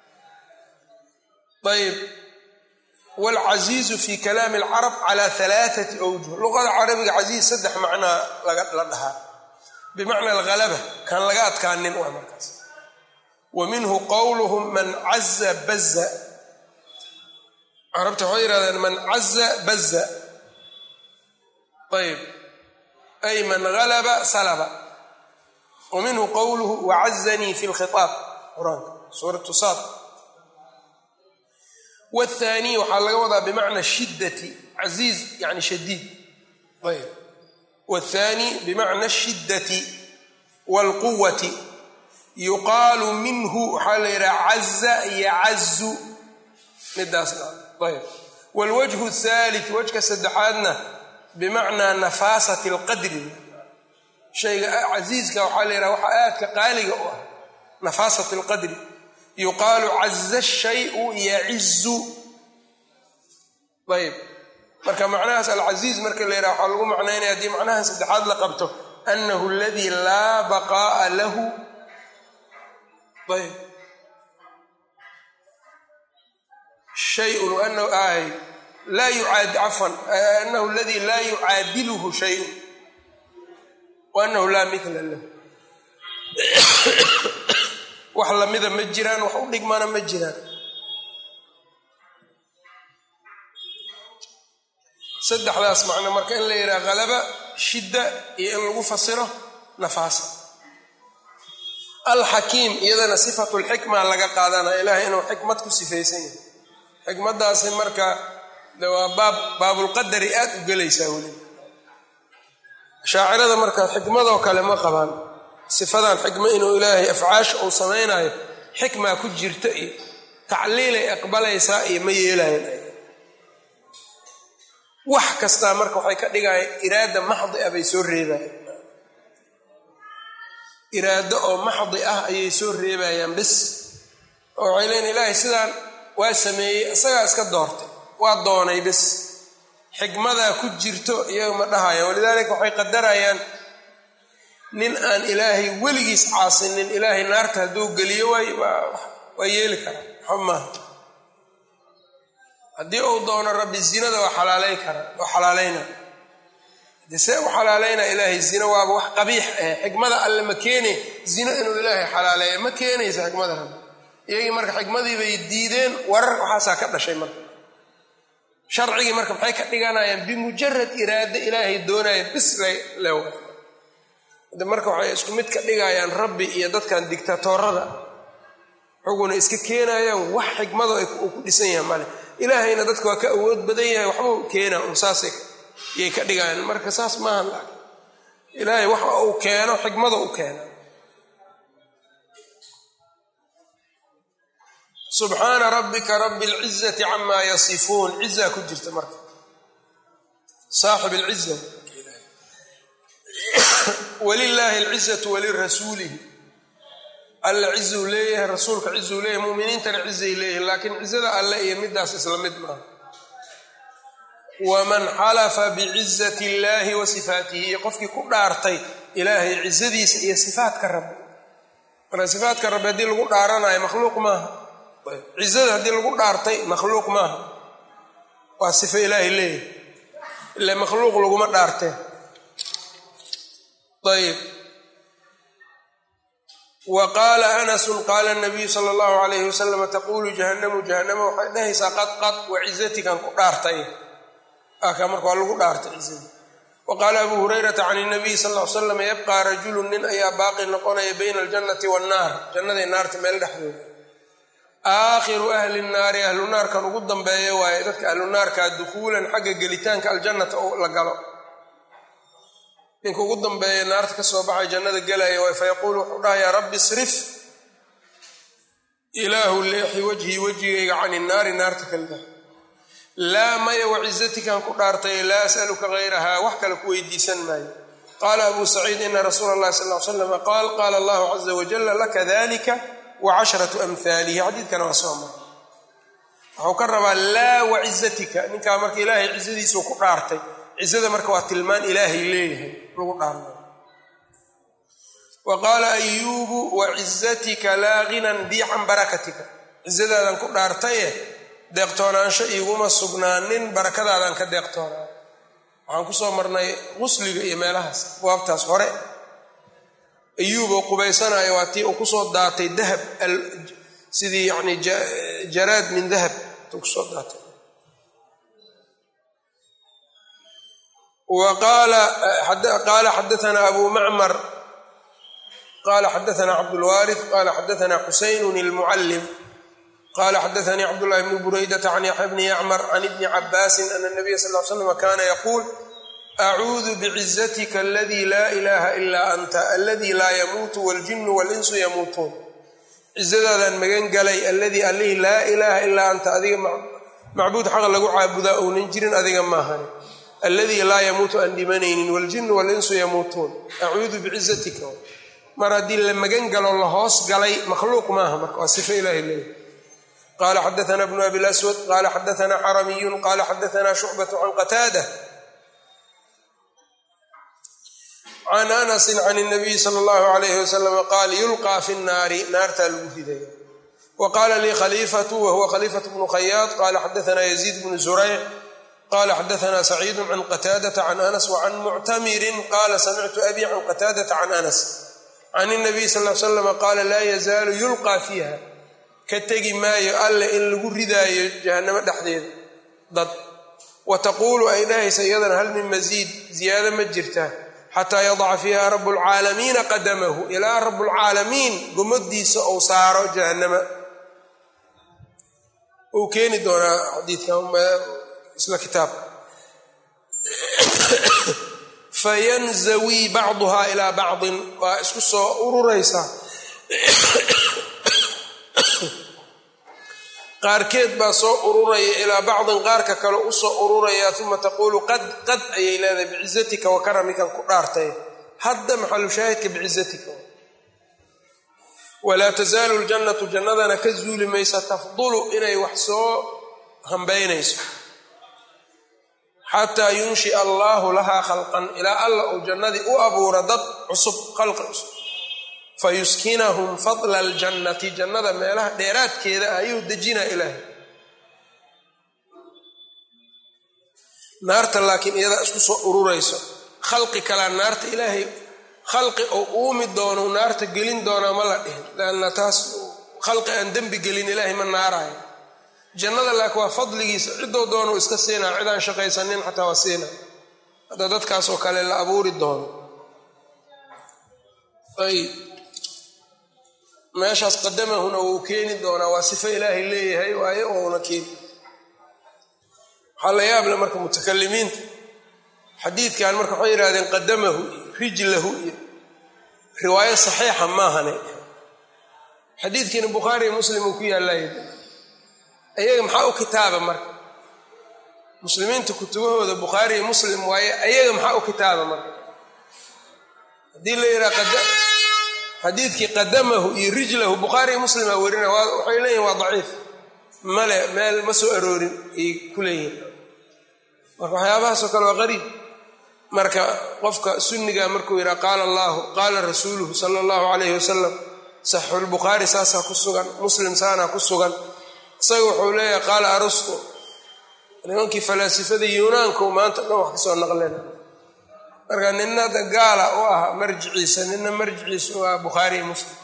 ayb waalcasiizu fi kalaami alcarab calaa alaaati awjuh. luqada carabiga casiiz saddex macnaa la dhahaa bimacna alhalaba kan laga adkaanin waa markaas. wa minhu qowluhum man caza baza. carabta waxay yidhahdeen man caza baza. ayb ay man halaba salaba. wa minhu qowluhu wacazanii fi lkhitaab qur-aanka suuratu saad. wاthaani waxaa laga wadaa bimacna shiddati casiiz yani shadiid. ayb wاthaani bimacna shiddati wاlquwati yuqaalu minhu waxaa la yidhaha caza yacazu midaasna. ayb wاlwajhu الthalith wajka saddexaadna bimacnaa nafaasati اlqadri. shayga casiiska waxaa la yidhaha waxa aadka qaaliga u ah nafaasat اlqadri. yuqaalu caza shayu yacizu. ayb marka macnahaas alcasiiz marka la yidhaha waxaa lagu macnaynaya haddii macnaha saddexaad la qabto anahu aladii laa baqaa'a lahu. ayb shayun anahu ay laa yucaad cafan anahu aladii laa yucaadiluhu shayun wa anahu laa mithla lahu. wax lamida ma jiraan wax u dhigmana ma jiraan. saddexdaas macno marka in la yidhaha halaba shidda iyo in lagu fasiro nafaasa. alxakiim iyadana sifatu lxikma laga qaadanaya ilaahay inuu xikmad ku sifaysan yahay. xikmadaasi marka de waa baab baabulqadari aad u gelaysaa weli. shaacirada marka xikmadoo kale ma qabaan sifadan xikma inuu ilaahay afcaasha uu samaynayo xikmaa ku jirta iyo tacliilay aqbalaysaa iyo ma yeelayan. wax kastaa marka waxay ka dhigayaan iraada maxdi ah bay soo reebayaan. iraado oo maxdi ah ayay soo reebayaan bis oo waxay leeyiin ilaahay sidaan waa sameeyey isagaa iska doortay waa doonay bis xikmadaa ku jirto iyaga ma dhahayaan. walidaalika waxay qadarayaan nin aan ilaahay weligiis caasinin ilaahay naarta hadduu geliyo waa yeeli karaa waxa maaha. haddii uu doono rabbi zinada waa xalaalay karaa waa xalaalayna. de see u xalaalayna ilaahay zina waaba wax qabiix ah. xikmada alle ma keene zino inuu ilaahay xalaaleeyo ma keenaysa xikmada rabbi. iyagii marka xikmadii bay diideen warar waxaasaa ka dhashay marka. sharcigii marka maxay ka dhiganayaan bimujarad iraado ilaahay doonaya bis lew. de marka waxay isku mid ka dhigayaan rabbi iyo dadkan digtatoorada xuguna iska keenayaan wax xikmado uu ku dhisan yahay male. ilaahayna dadka waa ka awood badan yahay waxbuu keena un saasay yay ka dhigayaan. marka saas maaha laakiin ilaahay wax uu keeno xikmada u keena. subxaana rabbika rabi اlcizati camaa yasifuun. cizaa ku jirta marka saaxib اlciza. walilaahi alcizatu walirasuulihi. alla cizuu leeyahay rasuulka cizuu leeyahay muminiintana cizay leeyahay laakiin cizada alle iyo midaas isla mid maaha. waman xalafa bicizati illaahi wa sifaatihi iyo qofkii ku dhaartay ilaahay cizadiisa iyo sifaatka rabbi. marka sifaatka rabbi haddii lagu dhaaranayo makhluuq maaha. cizada haddii lagu dhaartay makhluuq maaha waa sifo ilaahay leeyahay ila makhluuq laguma dhaartee. ayb wa qaala anasu qaala nabiyu sala allahu alayhi wasalam taqulu jahannamu jahannama waxay dhahaysaa qad qad wa cizatikan ku dhaartay aka marka waa lagu dhaartay cizada. wa qaala abu hurayrata can nabiyi sal l slam yabqaa rajulun nin ayaa baaqi noqonaya bayna aljannati wannaar jannaday naarta meel dhexdooda. aakhiru ahli nnaari ahlu naarkan ugu dambeeya waaye dadka ahlu naarkaa dukhuulan xagga gelitaanka aljannata oo la galo. ninka ugu dambeeya naarta ka soo baxay jannada gelaya waay fayaquulu wuxuu dhahayaa rabbi isrif ilaahu leexi wajhii wejigayga cani naari naarta kalda laa maya wacizatikan ku dhaartay laa as'aluka hayrahaa wax kale ku weydiisan maayo. qaala abu saciid ina rasuula اllahi sal l slam qaal qaala allahu caza wajala laka dalika wacashratu amhaalihi. xadiidkana waa soo mara. wuxuu ka rabaa laa wacizatika, ninkaa marka ilaahay cizadiisuu ku dhaartay. cizada marka waa tilmaan ilaahay leeyahay lagu dhaarna. wa qaala ayuubu wacizatika laa ginan bii can barakatika, cizadaadan ku dhaartaye deeqtoonaansho iiguma sugnaanin barakadaadan ka deeqtoonaan. waxaan kusoo marnay qusliga iyo meelahaas abwaabtaas hore. ayuub oo qubaysanayo waa tii uu kusoo daatay dahab sidii yani jaraad min dahab tuu kusoo daatay. wa qaala xadaana abu macmar qala xadaana cabdulwaarith qala xadaana xusaynun ilmucallim qala xadaanii cabdullahi bni buraydata can yaxya bni yacmar can ibni cabaasin ana nabiya sal l slam kana yaquul acuudu bicizatika aladii laa ilaaha ilaa anta aladii laa yamuutu waljinu walinsu yamuutuun. cizadaadaan magan galay alladii allihii laa ilaaha ilaa anta, adiga macbuud xaqa lagu caabudaa ounan jirin adiga maahani, alladii laa yamuutu aan dhimanaynin waljinu walinsu yamuutuun. acuudu bicizatika mar haddii la magan galo la hoos galay makhluuq maaha, marka waa sifo ilahay leeyahy. qala xadaana bnu abi laswad qala xadaana xaramiyun qala xadaana shucbatu can qataada can anasin can nabiyi sala allahu alayhi wasalam qaal yulqaa fi nnaari, naartaa lagu ridaya. wa qaala lii khaliifatu wa huwa khaliifatu bnu khayaad qala xadaana yaziid bnu zurayc qala xadaana saciidu can qataadata can anas wa can muctamirin qala samictu abi can qataadata can anas can nabiy sal l slam qaala laa yazaalu yulqaa fiiha, ka tegi maayo alle in lagu ridaayo jahannamo dhexdeeda dad. wa taquulu ay dhahaysa iyadana hal min masiid, ziyaado ma jirtaa, xataa yadaca fiiha rabu lcaalamiina qadamahu, ilaa rabuulcaalamiin gomadiisa ou saaro jahannama. uu keeni doonaa xadiidka isla kitaabka. fayanzawii bacduhaa ilaa bacdin, waa isku soo ururaysaa qaarkeed baa soo ururaya ilaa bacdin qaarka kale u soo ururaya. uma taquulu qad qad ayay leedahay bicizatika wa karamikan ku dhaartay. hadda maxalu shaahidka bicizatika. walaa tasaalu ljannatu, jannadana ka zuuli maysa tafdulu inay wax soo hambaynayso xataa yunshia allaahu lahaa khalqan, ilaa alla uu jannadii u abuura dad cusub, khalqi cusub. fayuskinahum fadla aljannati, jannada meelaha dheeraadkeeda ayuu dejinaa ilaahay. naarta laakiin iyadaa isku soo ururayso. khalqi kalaa naarta ilaahay khalqi oo uumi doono naarta gelin doonaa ma la dhihin, lanna taas khalqi aan dembi gelin ilaahay ma naarayo. jannada laakiin waa fadligiisa, ciddoo doonu iska siinaa, cid aan shaqaysanin xataa waa siina. hadda dadkaasoo kale la abuuri doono. ayb meeshaas qadamahuna wuu keeni doonaa, waa sifo ilaahay leeyahay waaye ouna keeni. waxaa la yaable marka mutakalimiinta xadiidkan marka waxay yidhahdeen qadamahu iyo rijlahu iyo riwaayo saxiixa maahane. xadiidkiina bukhaari iyo muslim uu ku yaallay. ayaga maxaa u kitaaba marka? muslimiinta kutubahooda bukhaari iyo muslim waaye, ayaga maxaa u kitaaba marka? haddii la yidhaha xadiidkii qadamahu iyo rijlahu bukhaari iyo muslima werina waxay leeyihin waa daciif, male meel ma soo aroorin ay ku leeyihiin. marka waxyaabahaasoo kale waa qariib. marka qofka sunniga markuu yidhaha qaala allahu qaala rasuuluhu sala allahu calayhi wasalam, saxiixulbukhaari saasaa ku sugan, muslim saanaa ku sugan. isaga wuxuu leeyahay qaala arusto, nimankii falaasifada yunaanku maanta dhan wax ka soo naqleen. marka nina gaala u ah marjiciisa, nina marjiciisa u ah bukhaari iyo muslim.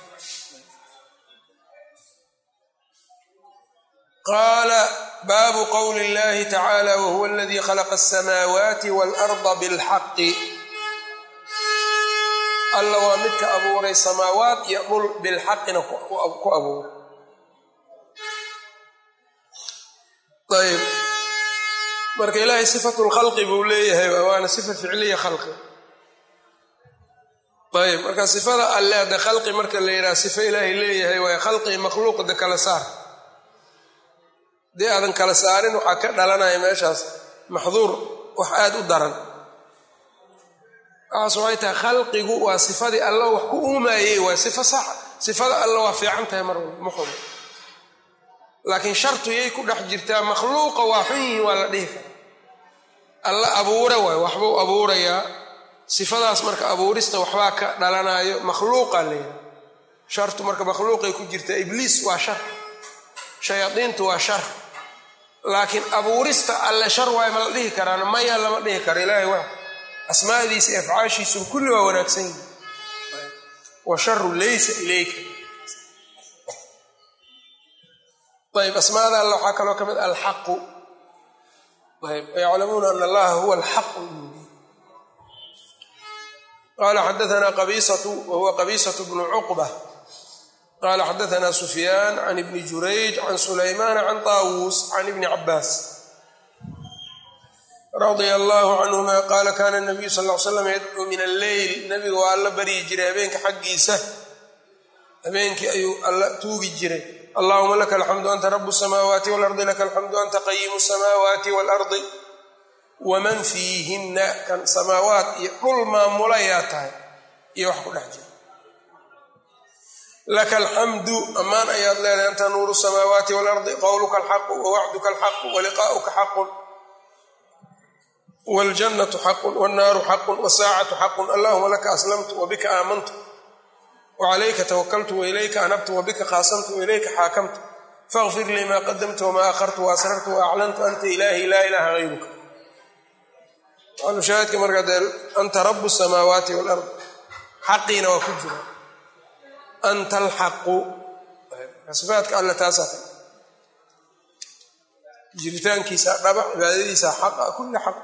qaala baabu qowli اllahi tacaala wahuwa aladii khalaqa asamaawaati waalarda bilxaqi, alla waa midka abuuray samaawaat iyo dhul bilxaqina ku abuuray. ayb marka ilaahay sifatu lkhalqi buu leeyahay, waana sifa ficliya khalqi. ayb marka sifada alle hadda khalqi marka la yidhaha sifo ilaahay leeyahay waaye, khalqi makhluuqda kala saar. dee aadan kala saarin waxaa ka dhalanaya meeshaas maxduur wax aada u daran. waxaas waxay tahay khalqigu waa sifadii alla wax ku uumaayey waa sifo sax, sifada alla waa fiican tahay mar walba ma xumo, laakiin shartu yay ku dhex jirtaa makhluuqa waa xun yihin waa la dhihi kara. alla abuura waay waxbuu abuurayaa, sifadaas marka abuurista waxbaa ka dhalanayo makhluuqa leeyahay. shartu marka makhluuqay ku jirtaa, ibliis waa shar, shayaadiintu waa shar, laakiin abuurista alle shar waay ma la dhihi karaan? maya lama dhihi karo. ilaahay waa asmaadiisa iyo afcaashiisu kulli waa wanaagsan yihin. wa sharu laysa ilayka. ayb asmaada alla waxaa kaloo ka mid alxaqu. ayb yaclamuuna ana allaha huwa alxaqu. qala xadaثna qabisatu wahuwa qabisatu bnu cuqba qala xadaثna sufyaan can ibni jurayj can sulaymaan can taawuus can ibni cabaas radia allahu canhuma qaala kana nabiyu sal l slam yadcuu min alleyl. nabiga waa alla baryi jiray habeenka xaggiisa, habeenkii ayuu alla tuugi jiray. allahuma laka alxamdu anta rabu الsamaawaati walardi laka alxamdu anta qayimu الsamaawaati waalardi waman fiihinna. kan samaawaat iyo dhul maamulayaa tahay iyo wax ku dhex jira. laka alxamdu ammaan ayaad leedahay anta nuuru الsamaawaati waalardi qowluka alxaqu wawacduka alxaqu waliqaa'uka xaqun waljannatu xaqun wannaaru xaqun wasaacatu xaqun allahuma laka aslamtu wabika aamantu wacalayka tawakaltu wailayka anabtu wabika qaasamtu wailayka xaakamtu faغfir lii maa qadamtu wamaa akhartu waasrartu waaclantu anta ilaahi laa ilaaha hayruka. shaahidka markaa dee anta rabu الsamaawaati waalardi xaqiina waa ku jira anta alxaqu. sifaadka alle taasaa ka jiritaankiisa dhaba, cibaadadiisa xaqa, kulli xaq.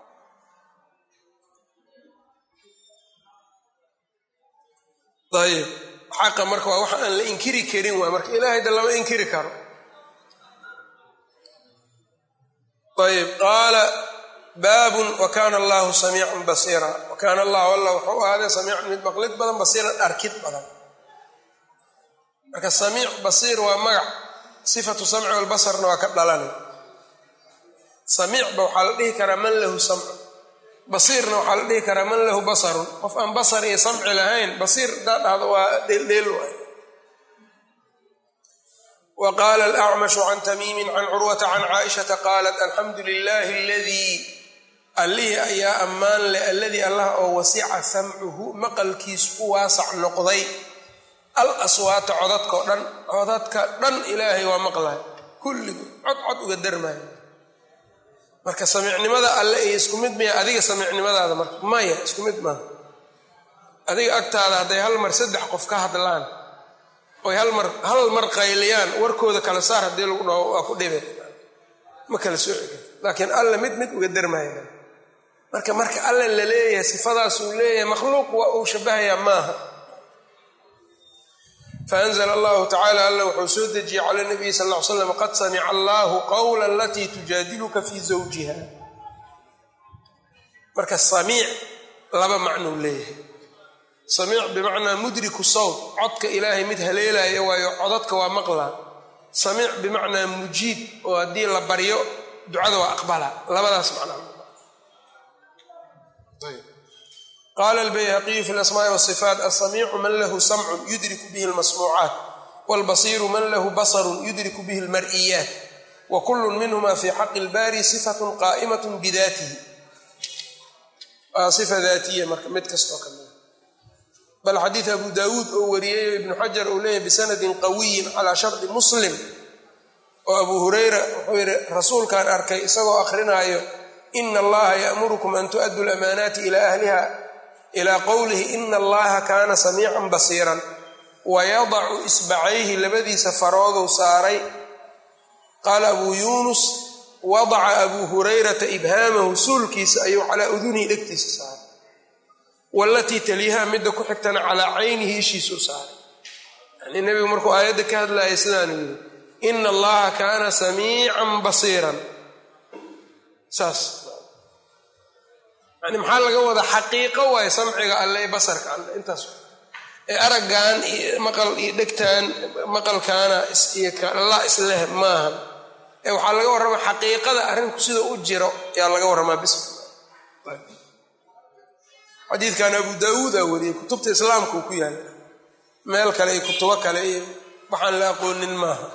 ayb xaqa marka waa waxa aan la inkiri karin waay, marka ilaahay da lama inkiri karo. ayb qaala baabun wakaana allahu samiican basiira. wakaana allahu alla wuxuu ahaaday samiican mid maqlid badan, basiiran arkid badan. marka samiic basiir waa magac, sifatu samci walbasarna waa ka dhalanay. samiicba waxaa la dhihi karaa man lahu samcu, basiirna waxaa la dhihi karaa man lahu basarun. qof aan basar iyo samci lahayn basiir hadaa dhahdo waa dheeldheel waay. wa qaala alacmashu can tamiimin can curwata can caaishata qaalat alxamdu lilahi aladii allihii ayaa ammaan leh alladii allah oo wasica samcuhu maqalkiisu u waasac noqday al aswaata codadkao dhan, codadka dhan ilaahay waa maqlay kulligood cod cod uga darmaayo. marka samiicnimada alle iyo isku mid miya adiga samiicnimadaada? marka maya, isku mid maaha. adiga agtaada hadday hal mar saddex qof ka hadlaan oy hal mar hal mar qayliyaan, warkooda kala saar haddii lagu dhaho waa ku dhibe, ma kala sooci karto. laakiin alle mid mid uga darmaayo. marka marka alle la leeyahay sifadaasuu leeyahay, makhluuq waa uu shabahayaa maaha. faanzla allahu tacala alla wuxuu soo dejiyey cala nabiyi sal ll ly slam qad samica allahu qawla alatii tujaadiluka fii zawjiha. marka samiic laba macnuu leeyahay. samiic bimacnaa mudriku sawt, codka ilaahay mid haleelaya waayo codadka waa maqlaa. samiic bimacnaa mujiib, oo haddii la baryo ducada waa aqbala. labadaas macnaa. qala albayhaqiyu fi lasmaai wasifaat alsamiicu man lahu samcun yudriku bihi almasmuucaat walbasiiru man lahu basarun yudriku bihi almar'iyaat wa kullu minhuma fi xaqi ilbaari sifatun qaa'imatun bidaatihi. waa sifa daatiya marka mid kastoo ka mida. bal xadiid abu daawuud oo wariyey ibnu xajar uu leeyahy bisanadin qawiyin calaa shardi muslim oo abu hurayra wuxuu yihi rasuulkaan arkay isagoo akrinaayo ina allaha ya'murukum an tu'addu lamaanaati ilaa ahliha ilaa qowlihi ina allaha kaana samiican basiiran wayadacu isbacayhi labadiisa faroodou saaray. qaala abuu yuunus wadaca abuu hurayrata ibhaamahu suulkiisa ayuu calaa udunihi dhegtiisa saaray, walatii taliiha midda ku xigtana calaa caynihi ishiisuu saaray. yani nebigu markuu aayadda ka hadlaaya sidaanu yidhi ina allaha kaana samiican basiiran. saas yani maxaa laga wadaa? xaqiiqo waaye samciga alle ee basarka alle intaas ee araggan iyo maqal iyo dhegtaan maqalkaana la isleh maaha ee waxaa laga warramaa xaqiiqada arrinku sida u jiro ayaa laga warramaa bis xadiidkan abu daawuud aa wariyey kutubta islaamka uu ku yaala meel kale iyo kutubo kale iyo waxaan la aqoonin maaha.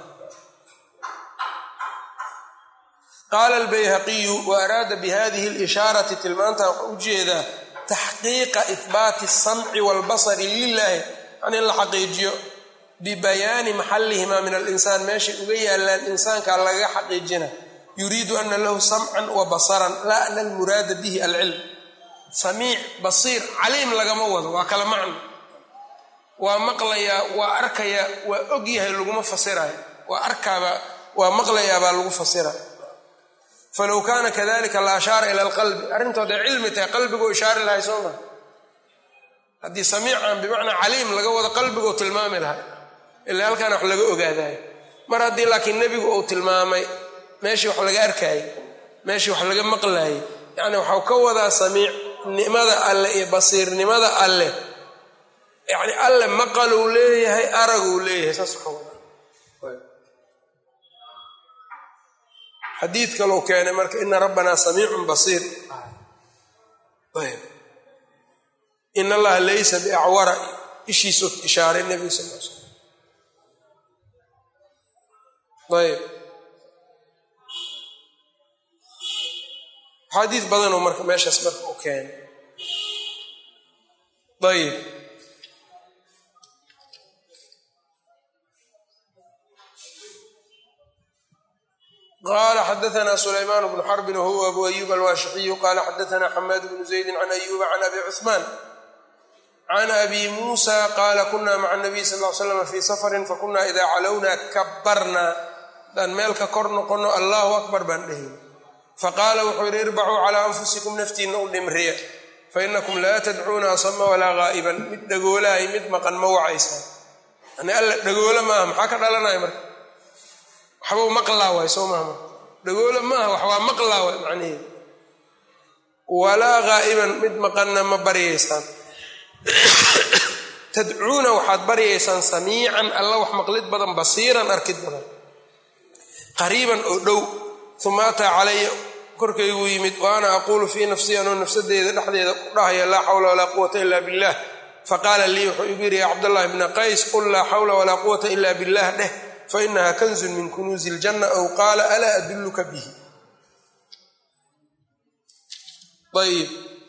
qaala albayhaqiyu wa araada bihadihi اlishaarati tilmaanta waxa u jeedaa taxqiiqa ihbaati الsamci wاlbasari lilahi an in la xaqiijiyo bibayaani maxalihimaa min alinsaan meeshay uga yaalaan insaanka laga xaqiijina yuriidu ana lahu samcan wa basaran laa ana almuraada bihi alcilm. samiic basiir caliim lagama wado waa kala macno waa maqlayaa waa arkayaa waa og yahay laguma fasirayo waa arkaaba waa maqlayaabaa lagu fasira. falow kaana kadalika la ashaara ila alqalbi arrintooda cilmi tahay qalbigoo ishaari lahay soo maa haddii samiican bimacnaa caliim laga wado qalbigoo tilmaami lahay ilaa halkaana wax laga ogaadayo. mar haddii laakiin nebigu uu tilmaamay meeshii wax laga arkaayey meeshii wax laga maqlaayey yacni waxau ka wadaa samiicnimada alle iyo basiirnimada alle yacni alle maqaluu leeyahay araguu leeyahay saas waxa wadaa. xadiid kalou keenay marka ina rabbanaa samiicun basiir ayb in allaha laysa biacwara ishiisu ishaaray nebiga sal l slam ayb xadiid badanoo marka meeshaas marka u keenay ayb qala xadaثna sulayman bnu xarbin wahuwa abu ayub alwaashixiyu qala xadaثna xamaad bnu zaydi can ayuba can abi cثmaan can abi muusa qaala kuna maca الnabiy sal ly slam fii safarin fakuna ida calowna kabarna daan meel ka kor noqono allahu akbar baan dhehayn faqaala wuxuu yidhi irbacuu calaa anfusikum naftiinna u dhimriya fainakum laa tadcuuna asama walaa gaa'iban mid dhagoolahay mid maqan ma wacaysaan yani alla dhagoolo maaha maxaa ka dhalanaya marka waxbau maqlaa waay soo maha marka dhagoolo maaha wax waa maqlaa waay macnaheedu walaa gaa'iban mid maqanna ma baryaysaan tadcuuna waxaad baryaysaan samiican alla wax maqlid badan basiiran arkid badan qariiban oo dhow uma ataa calaya korkayguu yimid wa ana aquulu fii nafsii anoo nafsadeeda dhexdeeda ku dhahaya laa xawla walaa quwata ila billah faqaala lii wuxuu igu yidhi ya cabdاllahi bna qays qul laa xawla walaa quwata ila billah dheh fainaha kanzun min kunuuzi اljanna aw qaala alaa adulluka bihi. ayb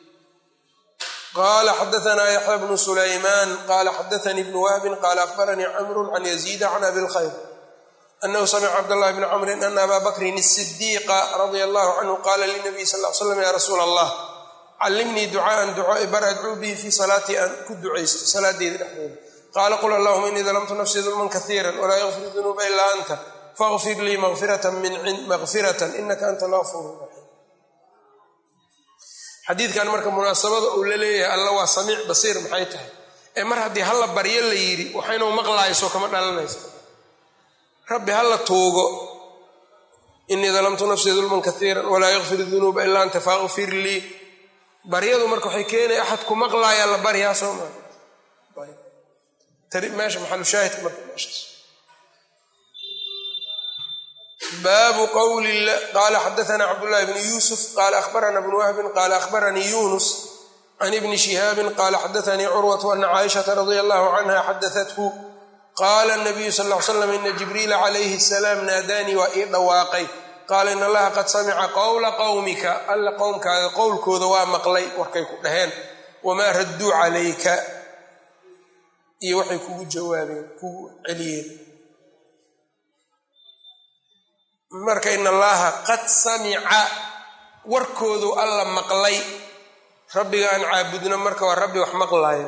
qala xadaثna yaxya bnu sulaymaan qala xadaثanii bnu wahbin qala akhbaranii camru can yaziida can abi lkhayr anahu samica cabdاllahi bni camrin ana aba bakrin الsidiiqa radia allahu canhu qaala linabiy sal l slam ya rasuula allah callimnii ducaaan duco ibar adcuu bihi fii salaatii aan ku ducaysto salaadeeda dhexdeeda qaala qul allahuma inii dalamtu nafsii dulman kaiira walaa yakfir dunuuba ilaa anta faغfir lii makfiratan inaka anta lafur raxiim. xadiidkan marka munaasabada uu la leeyahay alla waa samiic basiir maxay tahay ee mar haddii halla baryo la yidhi waxaynuu maqlaayso kama dhalanaysa rabbi hala tuugo inii dalamtu nafsii dulman kaiira walaa yakfir dunuuba ilaa anta faغfir lii baryadu marka waxay keenaya axad ku maqlaaya la baryaa soo maa meesha maxalushaahidka marka meeshaas baabu qowli qaala xadaثna cabdullahi bni yuusuf qaala akhbarana bnu wahbin qaala akhbaranii yunus can ibni shihaabin qaala xadaثanii curwatu ana caaishata radia allahu canha xadaثathu qaala nabiyu sal l slam ina jibriila calayhi asalaam naadaanii waa ii dhawaaqay qaala in allaha qad samica qowla qowmika alla qowmkaaga qowlkooda waa maqlay warkay ku dhaheen wamaa radduu calayka iyo waxay kugu jawaabeen kugu celiyeen marka in allaha qad samica warkoodu alla maqlay rabbiga aan caabudno marka waa rabbi wax maqlaayo.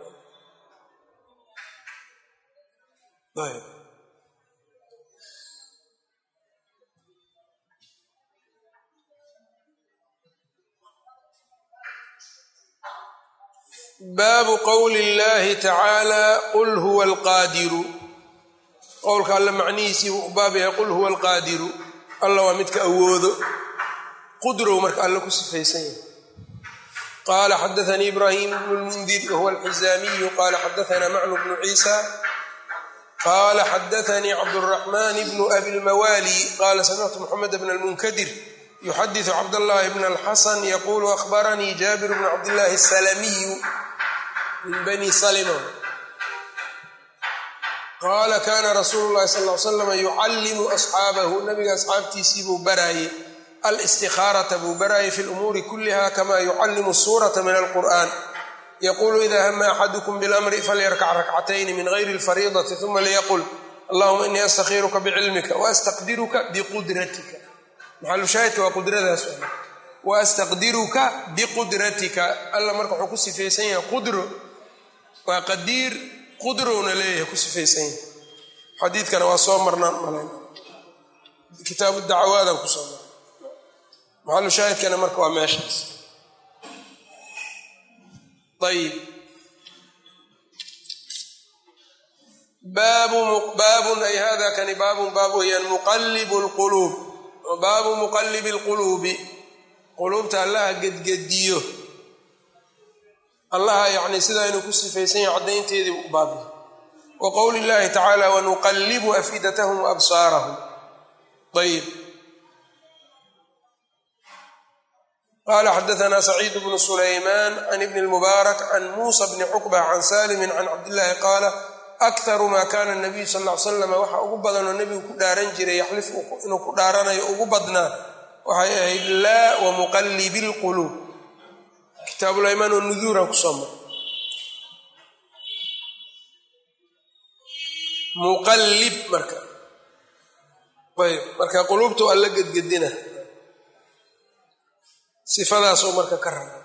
baabu qowli اllahi tacaala qul huwa alqaadiru qowlka alla macnihiisii wuu baab yahay qul huwa alqaadiru alla waa midka awoodo qudrow marka alla ku sifaysan yahay. qaala xadaثanii ibraahim bnu lmundir wahuwa alxizaamiyu qaala xadaثna macnu bnu ciisa qala xadaثnii cabdالرaحman bn abi اlmawali qala samictu mxamed bn اlmunkadir yuxadiثu cabdالlahi bn اlxasan yaqulu akhbaranii jabir bn cabdالlahi الsalamiyu min bani salma qaala kana rasuulu llahi sal ly slam yucallimu asxaabahu nabiga asxaabtiisii buu baraayey alstikhaarata buu baraayey fi lumuuri kulliha kama yucallimu suurata min alqur'an yaqulu ida hama axadukum bilamri falyarkac rakcatayni min gayri alfariidati uma liyaqul allahuma inii astakhiruka bicilmika waastaqdiruka biqudratika maxalushaahidka waa qudradaas waastaqdiruka biqudratika alla marka wuxuu ku sifaysan yahay qudro waa qadiir qudrowna leeyahay ku sifaysan yahay xadiidkana waa soo marnaan malayn kitaabu dacwaadan ku soo marnay maxalu shaahidkana marka waa meeshaas ayib baabun ay hada kani baabun baab weyaan muqallibu lquluub baabu muqallibi lquluubi quluubta allaha gedgediyo allaha yacni sidaa inuu ku sifaysan yahay caddaynteedii u baabiyo wa qowli llahi tacaala wanuqallibu afidatahum waabsaarahum ayib qala xadaثna sacيid bnu sulayman can ibni اlmubaarak can muusa bni cuqba can salimin can cabdillahi qaala akharu ma kana nabiyu sal ly slam waxa ugu badanoo nebigu ku dhaaran jiray yaxlif inuu ku dhaaranayo ugu badnaa waxay ahayd laa wamuqallibi اlquluub kitaabulaymaan oo nuduuran kusoo mar muqallib marka ayb marka quluubtu alla gedgedina sifadaasoo marka ka raba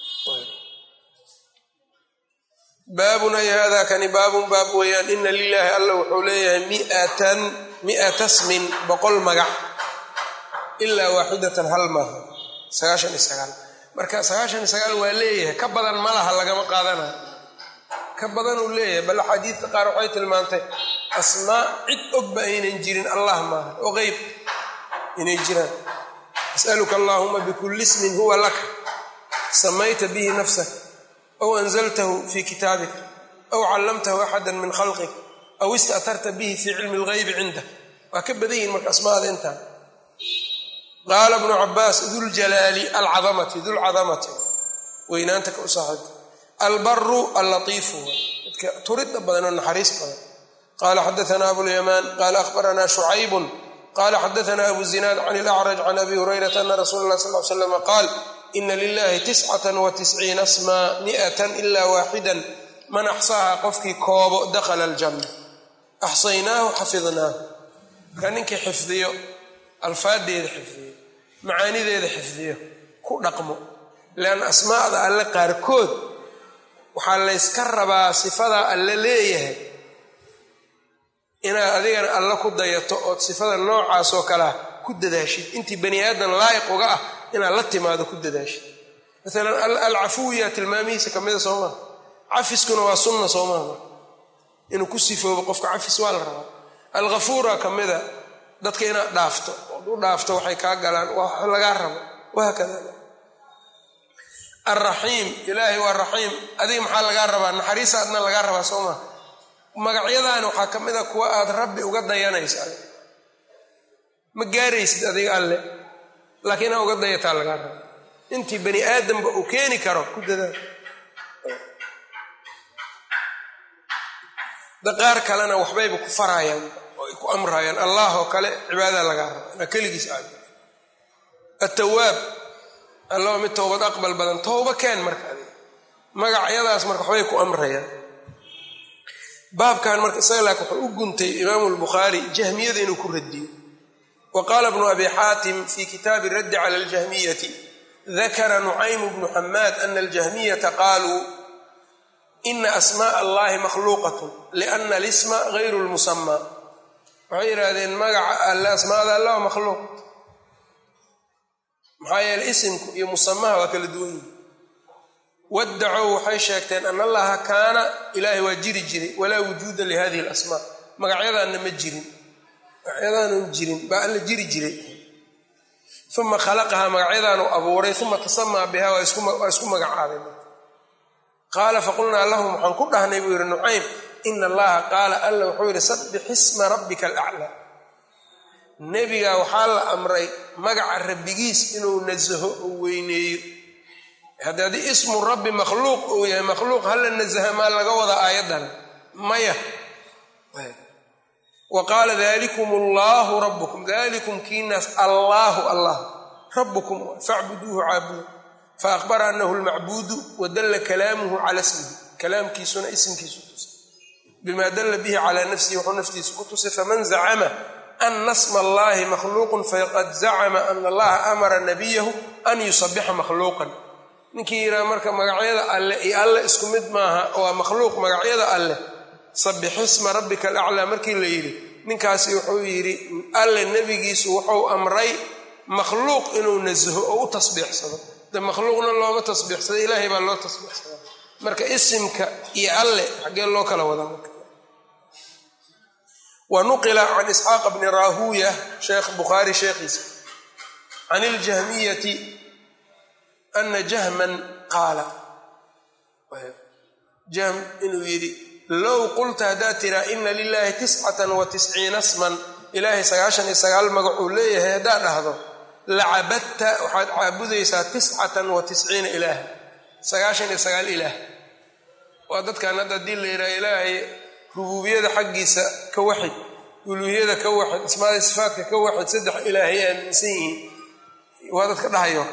baabun ay hada kani baabun baab weeyaan ina lilaahi alla wuxuu leeyahay miatan mi'ata smin boqol magac ilaa waaxidatan hal maaha sagaashan iyo sagaal marka sagaashan iyo sagaal waa leeyahay ka badan ma laha lagama qaadanayo ka badan uu leeyahay bal axaadiidka qaar waxay tilmaantay asmaa cid ogba aynan jirin allah maaha oo qeyb inay jiraan as'aluka allahuma bikulli ismin huwa laka samayta bihi nafsak aw anzaltahu fi kitaabik aw callamtahu axada min khalqik aw ista'tarta bihi fi cilmi اlgaybi cindak waa ka badan yihin marka asmaada intaan qaala bnu cabaas duljalaali alcadamati dulcadamati weynaanta ka u saaxiibka albaru allatiifu dadka turidda badan oo naxariis badan qaala xadaثna abulyamaan qaala akhbarana shucaybun qala xadaثna abu zinaad can ilacraj can abi hurayrata ana rasuula اlah sal l slama qaal ina lilahi tiscata watisciina smaa mi'atan ila waaxidan man axsaaha qofkii koobo dakhala aljanna axsaynaahu xafidnaahu markaa ninkii xifdiyo alfaadeeda xifdiyo macaanideeda xifdiyo ku dhaqmo leanna asmaa'da alle qaarkood waxaa layska rabaa sifadaa alle leeyahay inaad adigana alla ku dayato ood sifada noocaasoo kalea ku dadaashid intii bani aadan laa'iq uga ah inaad la timaado ku dadaashid maalan alcafuwiya tilmaamihiisa ka mida soo maha cafiskuna waa sunna soo maha inuu ku sifoobo qofka cafis waa la rabaa alghafuura ka mida dadka inaad dhaafto ood u dhaafto waxay kaa galaan waa lagaa rabo wahaakada alraxiim ilaahay waa raxiim adiga maxaa lagaa rabaa naxariisa adna lagaa rabaa soo maha magacyadan waxaa ka mid a kuwa aad rabbi uga dayanayso adiga ma gaaraysid adiga alle laakiin aa uga dayataa lagaa raba intii bani aadamba uu keeni karo ku dadaal da qaar kalena waxbayba ku farayaan oo ay ku amrayaan allah oo kale cibaadada lagaa raba inaa keligiis aado atawaab alloo mid towbad aqbal badan towba keen marka adiga magacyadaas marka waxbay ku amrayaan baabkan marka isaga laak wuxuu u guntay imaamu lbukhaari jahmiyada inuu ku radiyo wa qaala bnu abi xaatim fi kitaabi raddi cala aljahmiyati dakara nucaymu bnu xamaad ana aljahmiyata qaaluu ina asmaء allahi makhluuqatun liana alisma gayru lmusamaa waxay yidhaahdeen magaca alle asmaada alla waa makhluuq maxaa yeeley isimku iyo musamaha waa kala duwan yihi wadacow waxay sheegteen an allaha kaana ilaahay waa jiri jiray walaa wujuuda lihadihi alasmaa magacyadaanna ma jirin magacyadaanu jirin baa alla jiri jiray uma khalaqahaa magacyadaanu abuuray uma tasamaa bihaa waa isku magacaabay qaala faqulnaa lahum waxaan ku dhahnay buu yihi nucaym ina allaha qaala alla wuxuu yidhi sabbix isma rabbika alaclaa nebiga waxaa la amray magaca rabbigiis inuu nasaho oo weyneeyo haddi haddii ismu rabbi makhluuq uu yahay makhluuq hala nasaha maa laga wada aayaddan maya wa qaala dalikum allahu rabbukum dalikum kiinaas allaahu allah rabbukum facbuduuhu caabudu faakbara anahu lmacbuudu wadalla kalaamuhu cala ismihi kalaamkiisuna isimkiisu tusay bima dalla bihi calaa nafsihi wuxuu naftiisa ku tusay faman zacama ana sma allahi makhluuqun faqad zacama ana allaha amara nabiyahu an yusabixa makhluuqan ninkii yidhaha marka magacyada alleh iyo alle isku mid maaha waa makhluuq magacyada alleh sabbix isma rabbika alaclaa markii la yidhi ninkaasi wuxuu yidhi alle nebigiisu wuxuu amray makhluuq inuu nasaho oo u tasbiixsado de makhluuqna looma tasbiixsado ilaahay baa loo tasbiixsadaa marka isimka iyo alle xaggee loo kala wadaa marka wa nuqila can isxaaq bni raahuuya sheekh bukhaari sheekhiisa can iljahmiyati ana jahman qaala jahm inuu yidhi low qulta haddaad tiraa ina lilaahi tiscatan wa tisciina sman ilaahay sagaashan iyo sagaal magacuu leeyahay haddaad dhahdo lacabadta waxaad caabudaysaa tiscatan wa tisciina ilaah sagaashan iyo sagaal ilaah waa dadkan hadda haddii la yidhaha ilaahay rubuubiyada xaggiisa ka waxid uluuhiyada ka waxid asmaada sifaatka ka waxid saddex ilaahay aaminsan yihiin waa dadka dhahayo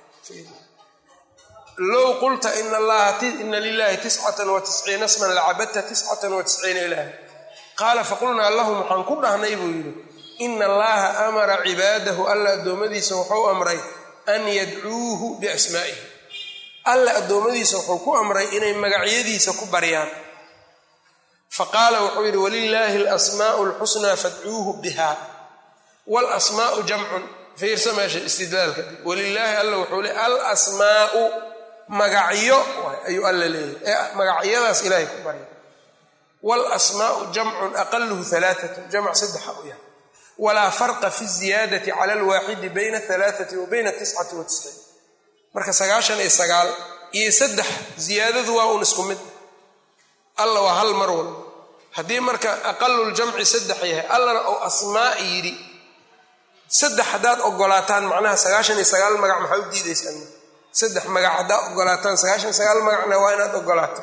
low qulta ina allaha ina lilahi tiscatan wa tisciina sman lacabadta tiscatan wa tisciina ilaah qaala faqulnaa lahum waxaan ku dhahnay buu yidhi ina allaha amara cibaadahu alla addoommadiisa wuxuu amray an yadcuuhu biasmaa'ihi alla addoommadiisa wuxuu ku amray inay magacyadiisa ku baryaan faqaala wuxuu yidhi walilaahi alasmaa'u alxusnaa fadcuuhu biha waalasmaa'u jamcun fiirsa meesha istidlaalka walilaahi alla wuxuu le alasmaa'u magacyo ayuu alla leeyahay ee magacyadaas ilaahay ku barya waalasmaa'u jamcun aqaluhu alaaatun jamc saddexa u yahay walaa farqa fi ziyaadati cala alwaaxidi bayna alaaati wa bayna tiscati wa tisciin marka sagaashan iyo sagaal iyo saddex ziyaadadu waa uun isku mid alla waa hal mar walba haddii marka aqaluljamci saddex yahay allana ou asmaa yidhi saddex haddaad ogolaataan macnaha sagaashan iyo sagaal magac maxaa u diidaysaan saddex magac haddaad ogolaataan sagaashan iyo sagaal magacna waa inaad ogolaato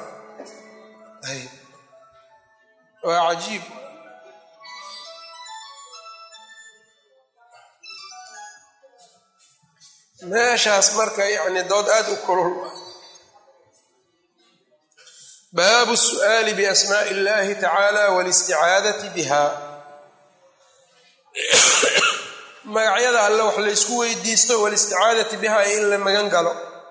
waa cajiib meeshaas marka yacni dood aad u kulul baabu su'aali biasmaa'i illahi tacaala walisticaadati biha magacyada alle wax la ysku weydiisto walisticaadati biha in la magan galo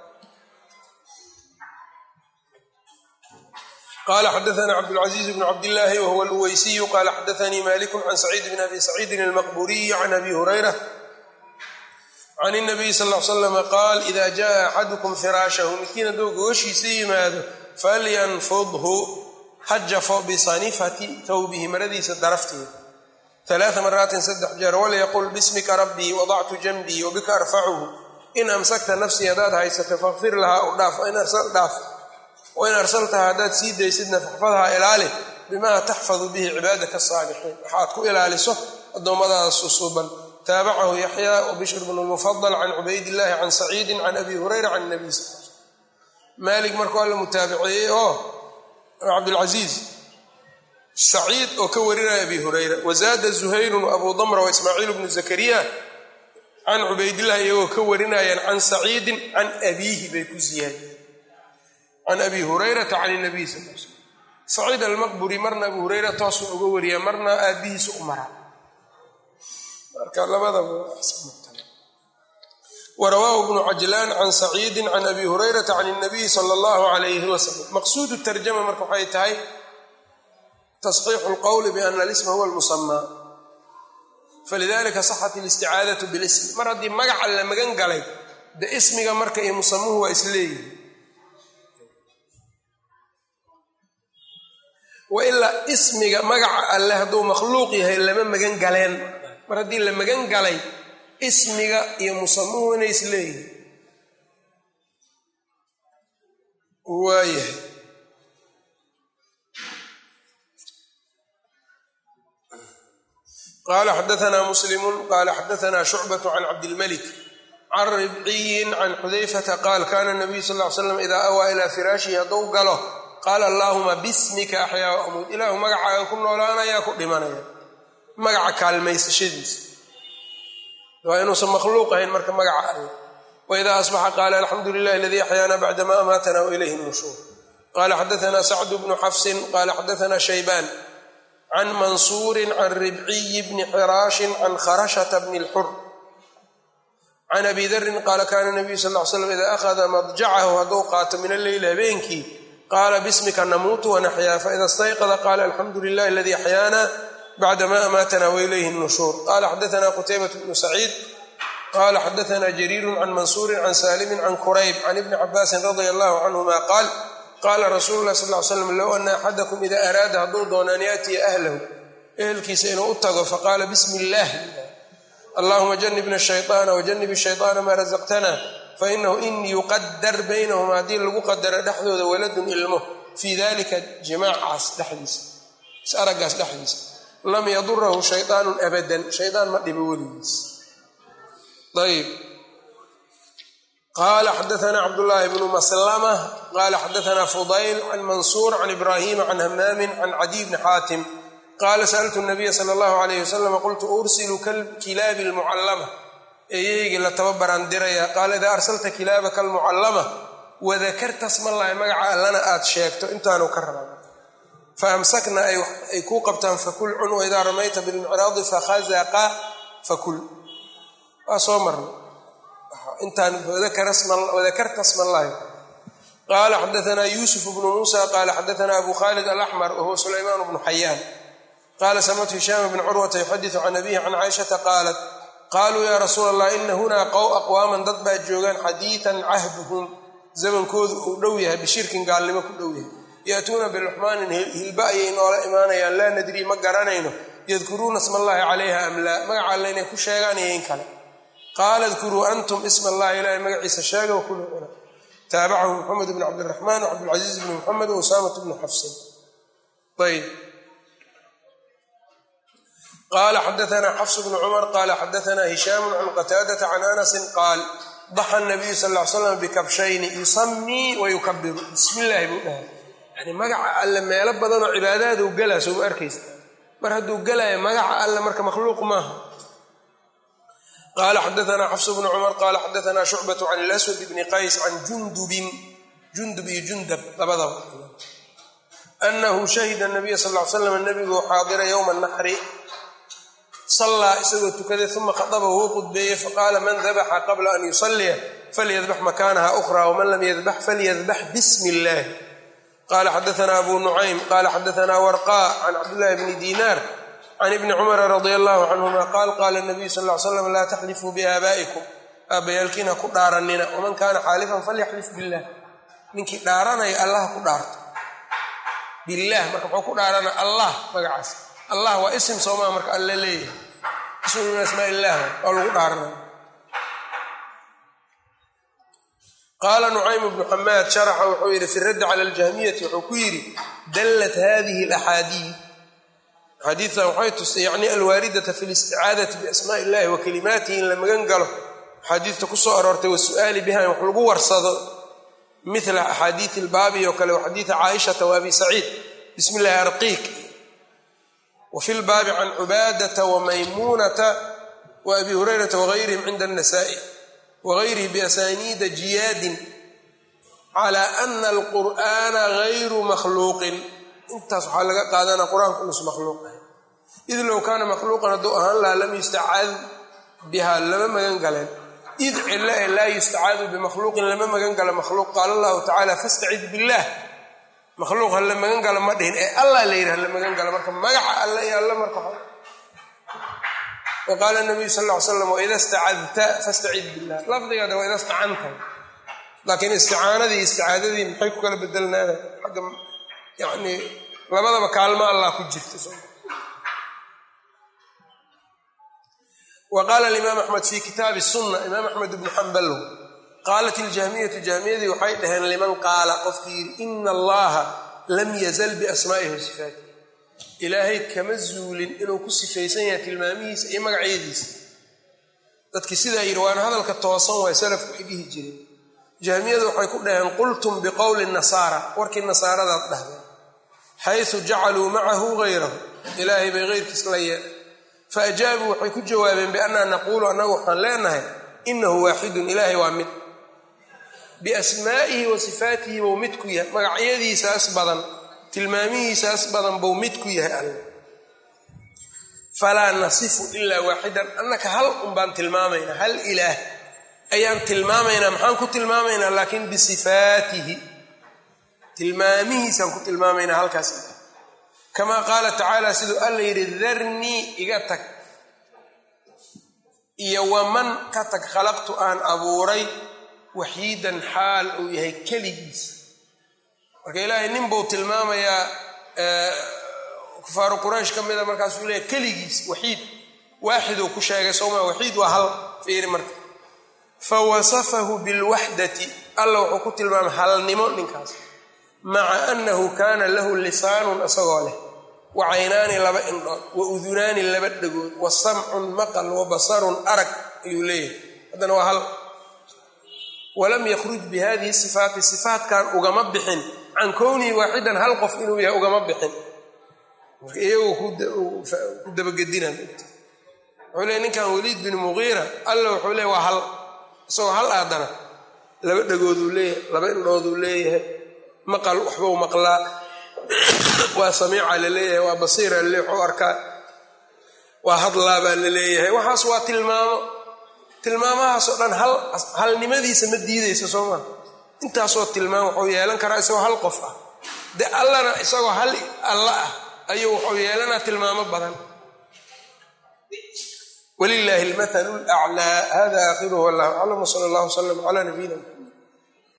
qala xadaثna cabdالcaزيiز bn cabdالlahi whuwa اlweysiyu qala xadaثanii malik can sacيid bn abi saciidin اlmaqburiyi can abi hurayra can الnabiy sal ا l slm qaal ida jaءa axadukum firaashahu midkiin hadduu gooshiisa yimaado falyanfudhu ha jafo bisanifati tawbihi maradiisa darafteeda ثلاث maraatin saddex jeer walyaqul bismika rabbii wadactu janbii wabika arfacuhu in amsakta nafsii haddaad haysato fakfir lahaa u dhaaf dhaaf wain arsaltaha haddaad sii daysidna faxfadhaa ilaali bimaa taxfadu bihi cibaadaka asaalixiin waxaad ku ilaaliso addoommadaada susuuban taabacahu yaxyaa wabishr bnu lmufadal can cubaydillaahi can saciidin can abi hurayra can nabiy sal l maalik marka waa la mutaabiceeyey oo cabdilcasiiz saciid oo ka warinaya abi hurayra wazaada zuhayrun abu damra waismaaciil bnu zakariya can cubaydillahi iyagoo ka warinayaan can saciidin can abiihi bay ku ziyaadiyeen can abi hurayrata can nabiy sal l slam saciid almaqburi marna abu hurayra toosuu uga wariyaa marna aabbihiisa u maraa marka labadaba warawaahu bnu cajlaan can saciidin can abi hurayrata can nabiy sala allahu alayhi wasalam maqsuudu tarjama marka waxay tahay tasxiixu lqowli biana alisma huwa almusamaa falidalika saxat alisticaadatu bilismi mar haddii magaca la magan galay de ismiga marka iyo musamuhu waa isleeyihi wailaa ismiga magaca alle hadduu makhluuq yahay lama magan galeen mar haddii la magan galay ismiga iyo musamuhu inay isleeyihin waayahay qala xadaثna muslim qala xadaثna shucbaة can cabdilmalik can ribciyin can xudayfata qaal kana nabiyu sal ly slam idaa awaa ilaa firaashihi hadduu galo qaala allaahuma bismika axyaa amuud ilaahu magacaaga ku noolaanaya ku dhimanaya magaca kaalmaysashadiisa waa inuusan makhluuq ahayn marka magaca alle waidaa asbaxa qaala alxamdu lilahi aladii axyaana bacdama amaatana wailayhi nushuur qala xadaثna sacdu bnu xafsin qala xadaثna shaybaan can mansuuri can ribciyi bni xiraashin can kharashata bni اlxur can abi darin qaala kana nabiyu sal ly slam idaa akhada madjacahu hadduu qaato min alleyli habeenkii qaala bismika namuutu wanaxyaa faida stayqada qaala alxamdu lilahi aladii axyaana bacdama amaatana wailayhi nushuur qala xadaثna qutaybat bnu saciid qala xadaثna jariiru can mansuuri can saalimin can kurayb can ibni cabaasin radia allahu canhuma qaal qaala rasuulu lah sal ly slam low ana axadakum ida araada hadduu doono an yaatiya ahlahu ehelkiisa inuu u tago faqaala bismi illah allahuma janibna shayطaana wajanib shayطaana maa razaqtana fainahu in yuqadar baynahuma haddii lagu qadaro dhexdooda waladun ilmo fii dalika jimaacaas dhexdiisa is-araggaas dhexdiisa lam yadurahu shayطaanu abadan shaydaan ma dhibo weligiis ayb qala xadaثna cabdالlahi bnu maslama qala xadaثna fudayl can mansuur can ibrahima can hamaamin can cadiy bni xaatim qala sa'ltu الnabiya salى اllahu alayh wasalam qultu ursilu kilaabi اlmucallama eeyeygii la tababaraan diraya qaala idaa arsalta kilaabaka almucallama wadakarta smallahi magaca allana aad sheegto intaanu ka rabaa faamsakna ay kuu qabtaan fakul cun waidaa ramayta bilmicraadi fakhazaqa fakul waa soo marna intaan wadakarta smallahi qala xadaثna yusuf bnu musa qala xadaثna abu khalid alaxmar wahuwa sulaymaan bnu xayaan qala samictu hishaam bn curwata yuxadiثu can abihi can caaishata qaalat qaluu ya rasuula allah ina hunaa aqwaaman dad baa joogaan xadiiثan cahduhum zamankoodu uu dhow yahay bishirkin gaalnimo ku dhow yahay yaatuuna biluxmaanin hilba ayay noola imaanayaan laa nadrii ma garanayno yadkuruuna sma allahi calayha am laa magaca alle inay ku sheegaan iyo in kale qaala dkuruu antum isma allahi ilaahay magaciisa sheega wakulu cuna taabacahu moxamed bn cabdiraxmaan wcabdilcaziiz bni moxamed wausaamatu bnu xafsin ayb qala xadaثna xafs bnu cumar qala xadaثna hishaamu can qataadata can anasin qaal daxa nabiyu sal ly slam bikabshayni yusamii wayukabiru bismi illaahi buu dhahay yani magaca alle meelo badanoo cibaadaaduu galaa sooma arkaysa mar hadduu galaayo magaca alle marka makhluuq maaha qala xadaثna xafs bnu cumar qala xadaثna shucbaة can اlaswad bni qays can jundubin jundub iyo jundab labadaba anahu shahida nabiya sal ly slam nabigu xaadira ywma naxri sallaa isagoo tukaday uma khadaba wuu qudbeeyey faqaala man dabaxa qabla an yusaliya falyadbax makaanaha ukhra wman lam yadbax falyadbax bismi اllahi qala xadaثna abu nucaym qala xadaثna warqa can cabdillahi bni dinar can ibni cumara radia allahu canhuma qaal qaala nabiyu sal ly slam laa taxlifuu biaabaa'ikum aabbayaalkiin ha ku dhaaranina waman kaana xaalifan falyaxlif billah ninkii dhaaranaya allah ku dhaarto bilah marka muxuu ku dhaarana allah magacaas allah waa isim soomaa marka alle leeyahay ismu min asmaa illah oo lagu dhaaranaya qaala nucaym bnu xamaad sharaxa wuxuu yidhi fi raddi cala aljahmiyati wuxuu ku yidhi dallat hadihi alaxaadiid xadiidan waxay tustay yacni alwaaridata fi listicaadati biasmaai illahi wa kalimaatihi in la magan galo axaadiidta ku soo aroortay wasu'aali biha in wax lagu warsado mila axaadiidi ilbaabi oo kale wa xadiida caaishata wa abi saciid bismi illahi arqiik wa fi lbaabi can cubaadata wa maymuunata wa abi hurayrata wagayrihim cinda annasa'i wagayrihi biasaniida jiyaadin cala ana alqur'aana gayru makhluuqin intaas waxaa laga qaadanaa qur-aanku inus makhluuq ahay id low kaana makhluuqan hadduu ahaan lahaa lam yustacaad biha lama magan galeen id cilo ee laa yustacaadu bimakhluuqin lama magan gala makhluuq qaala allahu tacaala fastacid billah makhluuq ha la magan gala ma dhihin ee allah la yidhi ha la magan gala marka magaca alla iyo alla marka wa qaala nabiyu sal ll ly slam waida istacadta fastacid billah lafdigaada waa ida istacanta laakiin isticaanadii isticaadadii maxay ku kala bedelnaana agga yani labadaba kaalmo allah ku jirta wa qaala alimaam axmed fi kitaabi sunna imaam axmed ibnu xambal qaalat iljahmiyatu jahmiyadii waxay dhaheen liman qaala qofkii yidhi ina allaha lam yazal biasmaa'ihi wa sifaatihi ilaahay kama zuulin inuu ku sifaysan yahay tilmaamihiisa iyo magacyadiisa dadkii sidaa yidhi waana hadalka toosan waay salafku ay dhihi jireen jahmiyadu waxay ku dhaheen qultum biqowli nasaara warkii nasaaradaad dhahdeen xaysu jacaluu macahu hayrahu ilaahay bay heyrkiis la yeeleen faajaabuu waxay ku jawaabeen biannaa naquulu annagu waxaan leenahay inahu waaxidun ilaahay waa mid biasmaa'ihi wa sifaatihi buu mid ku yahay magacyadiisaas badan tilmaamihiisaas badan buu mid ku yahay alle falaa nasifu ilaa waaxidan annaka hal un baan tilmaamaynaa hal ilaah ayaan tilmaamaynaa maxaan ku tilmaamaynaa laakiin bisifaatihi tilmaamihiisaan ku tilmaamaynaa halkaas ilaah kamaa qaala tacaala siduu alla yidhi darnii iga tag iyo waman ka tag khalaqtu aan abuuray waxiidan xaal uu yahay keligiis marka ilaahay nin buu tilmaamayaa kufaaru quraysh ka mida markaasuu leeyahy keligiis waxiid waaxiduu ku sheegay sooma waxiid waa hal fiiri marka fa wasafahu bilwaxdati alla wuxuu ku tilmaamay halnimo ninkaas maca annahu kaana lahu lisaanun isagoo leh wa caynaani laba indhood wa udunaani laba dhagood wa samcun maqal wa basarun arag ayuu leeyahay haddana waa hal walam yakhruj bihadihi sifaati sifaatkan ugama bixin can kownihi waaxidan hal qof inuu yahay ugama bixin marka iyagu ku dabagedinaan wuxuu leey ninkan waliid bin mugiira alla wuxuu leey waa hal isagoo hal aadana laba dhagooduu leeyahay laba indhooduu leeyahay maqal waxbau maqlaa waa samiica la leeyahay waa basiira laleeyahy waxuu arkaa waa hadlaa baa la leeyahay waxaas waa tilmaamo tilmaamahaasoo dhan hal halnimadiisa ma diidaysa soo maa intaasoo tilmaam wuxuu yeelan karaa isagoo hal qof ah de allana isagoo hal alla ah ayuu wuxuu yeelanaa tilmaamo badan walilaahi almathalu alaclaa hada aakhiruhu wallahu aclam wsala allahu wslam calaa nabiyina